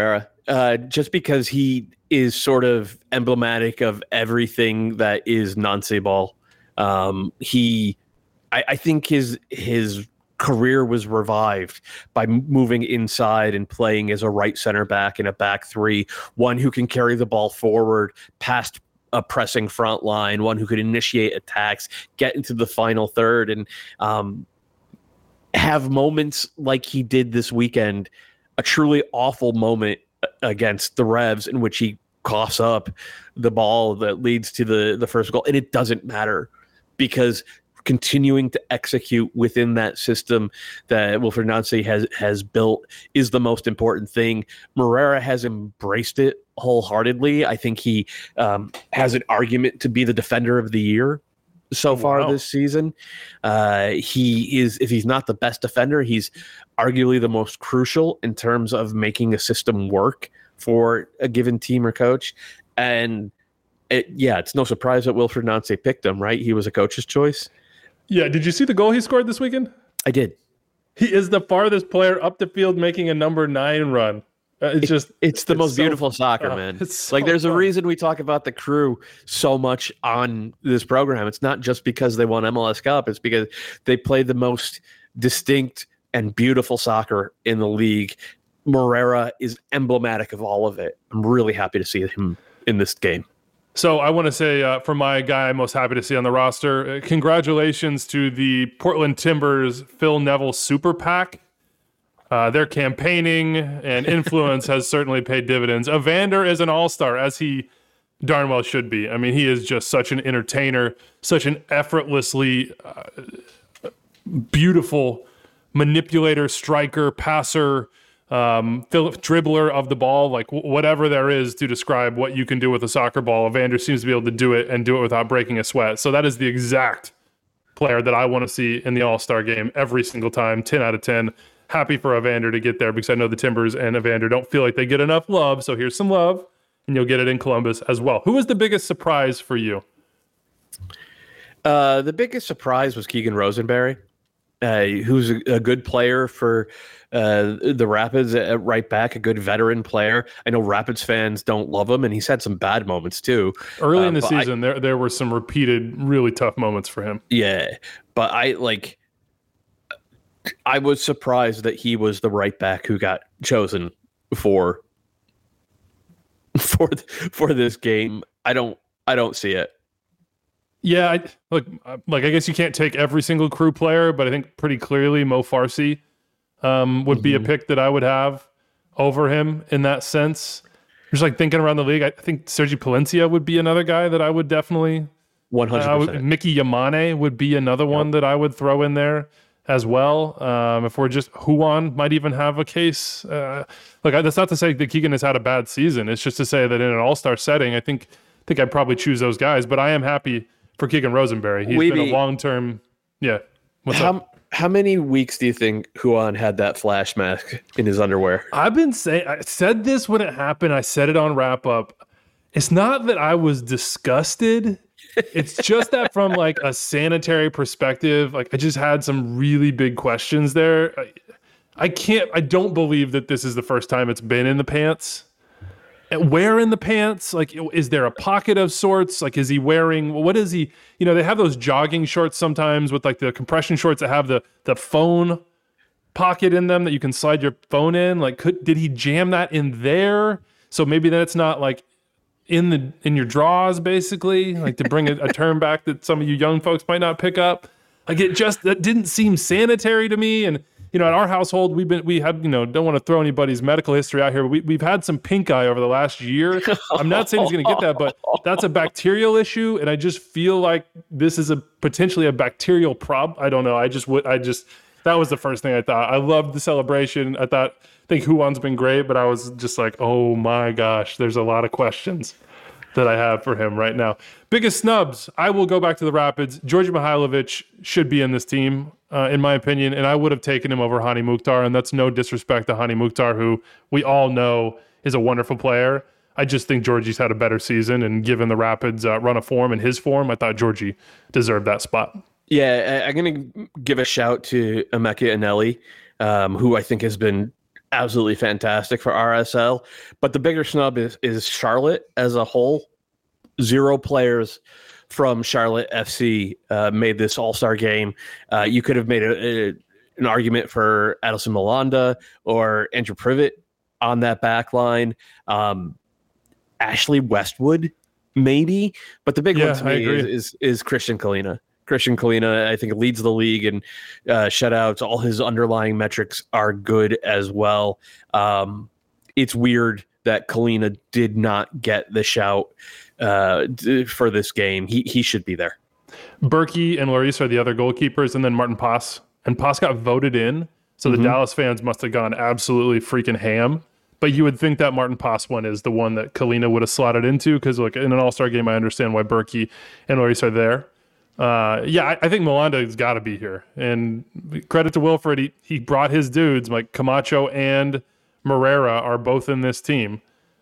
uh, just because he is sort of emblematic of everything that is Nancy ball. Um, he, I, I think his his career was revived by moving inside and playing as a right center back in a back three, one who can carry the ball forward past a pressing front line, one who could initiate attacks, get into the final third, and um, have moments like he did this weekend, a truly awful moment against the Revs in which he coughs up the ball that leads to the, the first goal. And it doesn't matter because continuing to execute within that system that Wilfried Nancy has has built is the most important thing. Moreira has embraced it wholeheartedly. I think he um, has an argument to be the defender of the year so oh, far wow. this season. Uh, he is, if he's not the best defender, he's arguably the most crucial in terms of making a system work for a given team or coach. And it, yeah, it's no surprise that Wilfried Nancy picked him, right? He was a coach's choice. Yeah, did you see the goal he scored this weekend? I did. He is the farthest player up the field making a number nine run. Uh, it's it, just it's the it's most so, beautiful soccer, uh, man. It's so like there's fun. a reason we talk about the Crew so much on this program. It's not just because they won M L S Cup. It's because they play the most distinct and beautiful soccer in the league. Moreira is emblematic of all of it. I'm really happy to see him in this game. So I want to say, uh, for my guy I'm most happy to see on the roster, uh, congratulations to the Portland Timbers Phil Neville Super PAC. Uh, their campaigning and influence has certainly paid dividends. Evander is an all-star, as he darn well should be. I mean, he is just such an entertainer, such an effortlessly uh, beautiful manipulator, striker, passer, um dribbler of the ball, like w- whatever there is to describe what you can do with a soccer ball. Evander seems to be able to do it and do it without breaking a sweat. So that is the exact player that I want to see in the All-Star game every single time. ten out of ten. Happy for Evander to get there because I know the Timbers and Evander don't feel like they get enough love. So here's some love, and you'll get it in Columbus as well. Who was the biggest surprise for you? Uh, the biggest surprise was Keegan Rosenberry. Uh, who's a, a good player for uh, the Rapids at right back, a good veteran player. I know Rapids fans don't love him, and he's had some bad moments too. Early uh, in the season, I, there there were some repeated, really tough moments for him. Yeah, but I like. I was surprised that he was the right back who got chosen for for for this game. I don't. I don't see it. Yeah, I, look, like I guess you can't take every single Crew player, but I think pretty clearly Mo Farsi um, would mm-hmm. be a pick that I would have over him in that sense. Just like thinking around the league, I think Sergi Palencia would be another guy that I would definitely. One hundred percent. Mickey Yamane would be another yep. one that I would throw in there as well. Um, if we're just Juan might even have a case. Uh, look, that's not to say that Keegan has had a bad season. It's just to say that in an all-star setting, I think I think I'd probably choose those guys. But I am happy for Keegan Rosenberry. He's Weeby, been a long-term, yeah. What's how, up? How many weeks do you think Juan had that flash mask in his underwear? I've been saying, I said this when it happened. I said it on Wrap Up. It's not that I was disgusted. It's just that from like a sanitary perspective, like I just had some really big questions there. I, I can't, I don't believe that this is the first time it's been in the pants. Where in the pants? Like, is there a pocket of sorts? Like, is he wearing, what is he, you know, they have those jogging shorts sometimes with like the compression shorts that have the, the phone pocket in them that you can slide your phone in. Like, could, did he jam that in there? So maybe then it's not like in the, in your drawers, basically, like to bring a, a term back that some of you young folks might not pick up. Like it just, that didn't seem sanitary to me. And, you know, at our household, we've been, we had, you know, don't want to throw anybody's medical history out here, but we, we've had some pink eye over the last year. I'm not saying he's going to get that, but that's a bacterial issue. And I just feel like this is a potentially a bacterial problem. I don't know. I just would, I just, that was the first thing I thought. I loved the celebration. I thought, I think Juan's been great, but I was just like, oh my gosh, there's a lot of questions that I have for him right now. Biggest snubs. I will go back to the Rapids. Georgi Mihailovic should be in this team, uh, in my opinion, and I would have taken him over Hani Mukhtar, and that's no disrespect to Hani Mukhtar, who we all know is a wonderful player. I just think Georgie's had a better season, and given the Rapids' uh, run of form and his form, I thought Georgie deserved that spot. Yeah, I'm going to give a shout to Emeka Eneli, um, who I think has been absolutely fantastic for R S L. But the bigger snub is is Charlotte as a whole. Zero players from Charlotte F C uh, made this All-Star game. Uh, you could have made a, a, an argument for Addison Malanda or Andrew Privet on that back line. Um, Ashley Westwood, maybe. But the big Yeah, one to I me agree. is, is, is Christian Kalina. Christian Kalina, I think, leads the league in uh, shutouts. All his underlying metrics are good as well. Um, it's weird that Kalina did not get the shout uh, d- for this game. He he should be there. Berkey and Lloris are the other goalkeepers, and then Martin Paz. And Paz got voted in, so the Dallas fans must have gone absolutely freaking ham. But you would think that Martin Paz one is the one that Kalina would have slotted into, because look, in an All-Star game, I understand why Berkey and Lloris are there. Uh, yeah, I, I think Melanda's got to be here. And credit to Wilfred, he, he brought his dudes, like Camacho and Morera are both in this team.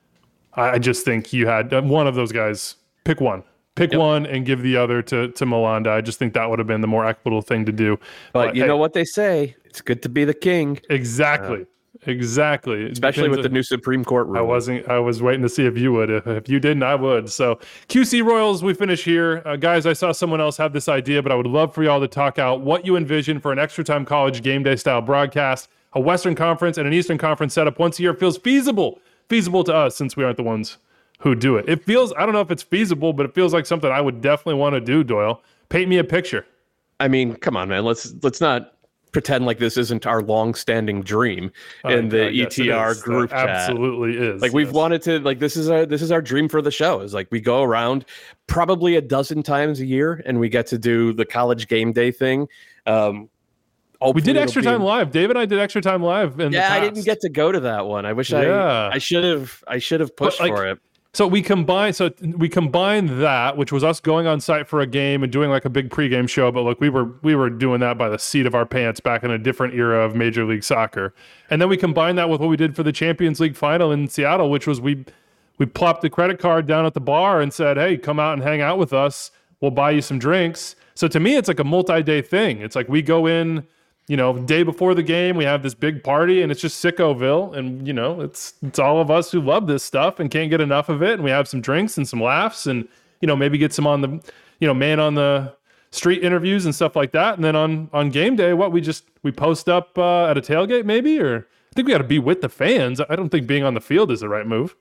I, I just think you had one of those guys, pick one. Pick Yep. one and give the other to, to Melanda. I just think that would have been the more equitable thing to do. But you hey, know what they say? It's good to be the king, Exactly. exactly. It especially with depends- the new Supreme Court ruling. I wasn't. I was waiting to see if you would. If, if you didn't, I would. So Q C Royals, we finish here, uh, guys. I saw someone else have this idea, but I would love for y'all to talk out what you envision for an extra time college game day style broadcast. A Western Conference and an Eastern Conference setup once a year feels feasible. Feasible to us since we aren't the ones who do it. It feels. I don't know if it's feasible, but it feels like something I would definitely want to do. Doyle, paint me a picture. I mean, come on, man. Let's let's not pretend like this isn't our long-standing dream in Uh, the uh, yes, it E T R is. group That chat. absolutely is. Like we've yes. wanted to, like this is our this is our dream for the show. Is like we go around probably a dozen times a year, and we get to do the college game day thing. Um, We hopefully did it'll extra be- time live. Dave and I did extra time live. In Yeah, the I past. didn't get to go to that one. I wish Yeah. I I should have I should have pushed like, for it. So we combine. So we combined that, which was us going on site for a game and doing like a big pregame show. But look, we were we were doing that by the seat of our pants back in a different era of Major League Soccer. And then we combined that with what we did for the Champions League final in Seattle, which was we we plopped the credit card down at the bar and said, "Hey, come out and hang out with us. We'll buy you some drinks." So to me, it's like a multi-day thing. It's like we go in, you know, day before the game, we have this big party, and it's just Sickoville, and you know, it's it's all of us who love this stuff and can't get enough of it, and we have some drinks and some laughs, and you know, maybe get some on the, you know, man on the street interviews and stuff like that, and then on on game day, what we just we post up uh, at a tailgate maybe, or I think we got to be with the fans. I don't think being on the field is the right move.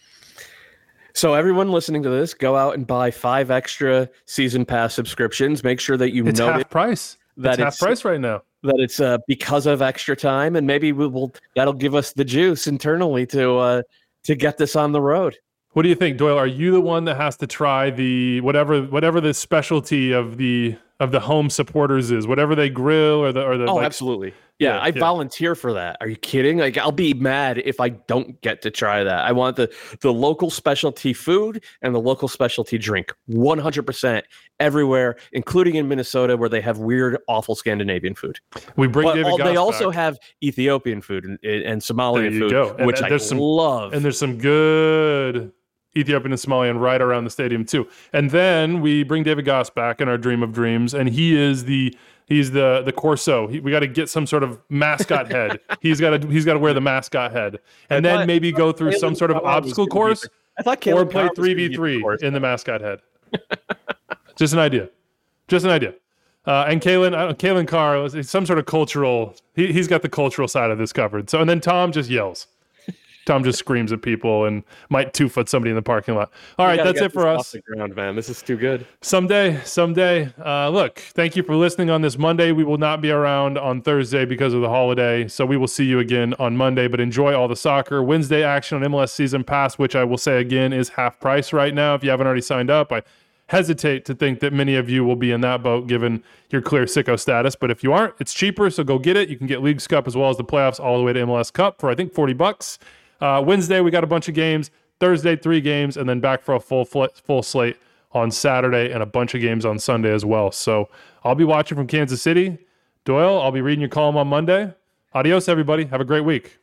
So everyone listening to this, go out and buy five extra season pass subscriptions. Make sure that you It's know half price. that It's half it's- price right now. that it's uh, because of extra time, and maybe we will that'll give us the juice internally to uh, to get this on the road. What do you think, Doyle? Are you the one that has to try the whatever whatever the specialty of the of the home supporters is, whatever they grill or the or the Oh, like, absolutely. Yeah, Yeah, I yeah. volunteer for that. Are you kidding? Like, I'll be mad if I don't get to try that. I want the the local specialty food and the local specialty drink, one hundred percent everywhere, including in Minnesota, where they have weird, awful Scandinavian food. we bring But David all- they Goss also back. have Ethiopian food and, and Somalian There you food, go. And- which and I there's some- love. And there's some good Ethiopian and Somalian right around the stadium too. And then we bring David Goss back in our dream of dreams, and he is the he's the the Corso. He, we got to get some sort of mascot head. He's got to he's got to wear the mascot head, and I then thought- maybe go through some Kalen sort of Carr was obstacle gonna be course, the- I thought or Kalen play Carr was three gonna v be the three course. in the mascot head. Just an idea. Just an idea. Uh, and Kalen, uh, Kalen Carr is some sort of cultural. He, he's got the cultural side of this covered. So, and then Tom just yells. Tom just screams at people and might two foot somebody in the parking lot. All We right, gotta that's get it for this off us. the ground, man. This is too good. Someday, someday. Uh, look, thank you for listening on this Monday. We will not be around on Thursday because of the holiday, so we will see you again on Monday. But enjoy all the soccer. Wednesday action on M L S Season Pass, which I will say again is half price right now. If you haven't already signed up, I hesitate to think that many of you will be in that boat given your clear sicko status. But if you aren't, it's cheaper, so go get it. You can get Leagues Cup as well as the playoffs all the way to M L S Cup for I think forty bucks. Uh, Wednesday, we got a bunch of games. Thursday, three games, and then back for a full fl- full slate on Saturday and a bunch of games on Sunday as well. So I'll be watching from Kansas City. Doyle, I'll be reading your column on Monday. Adios, everybody. Have a great week.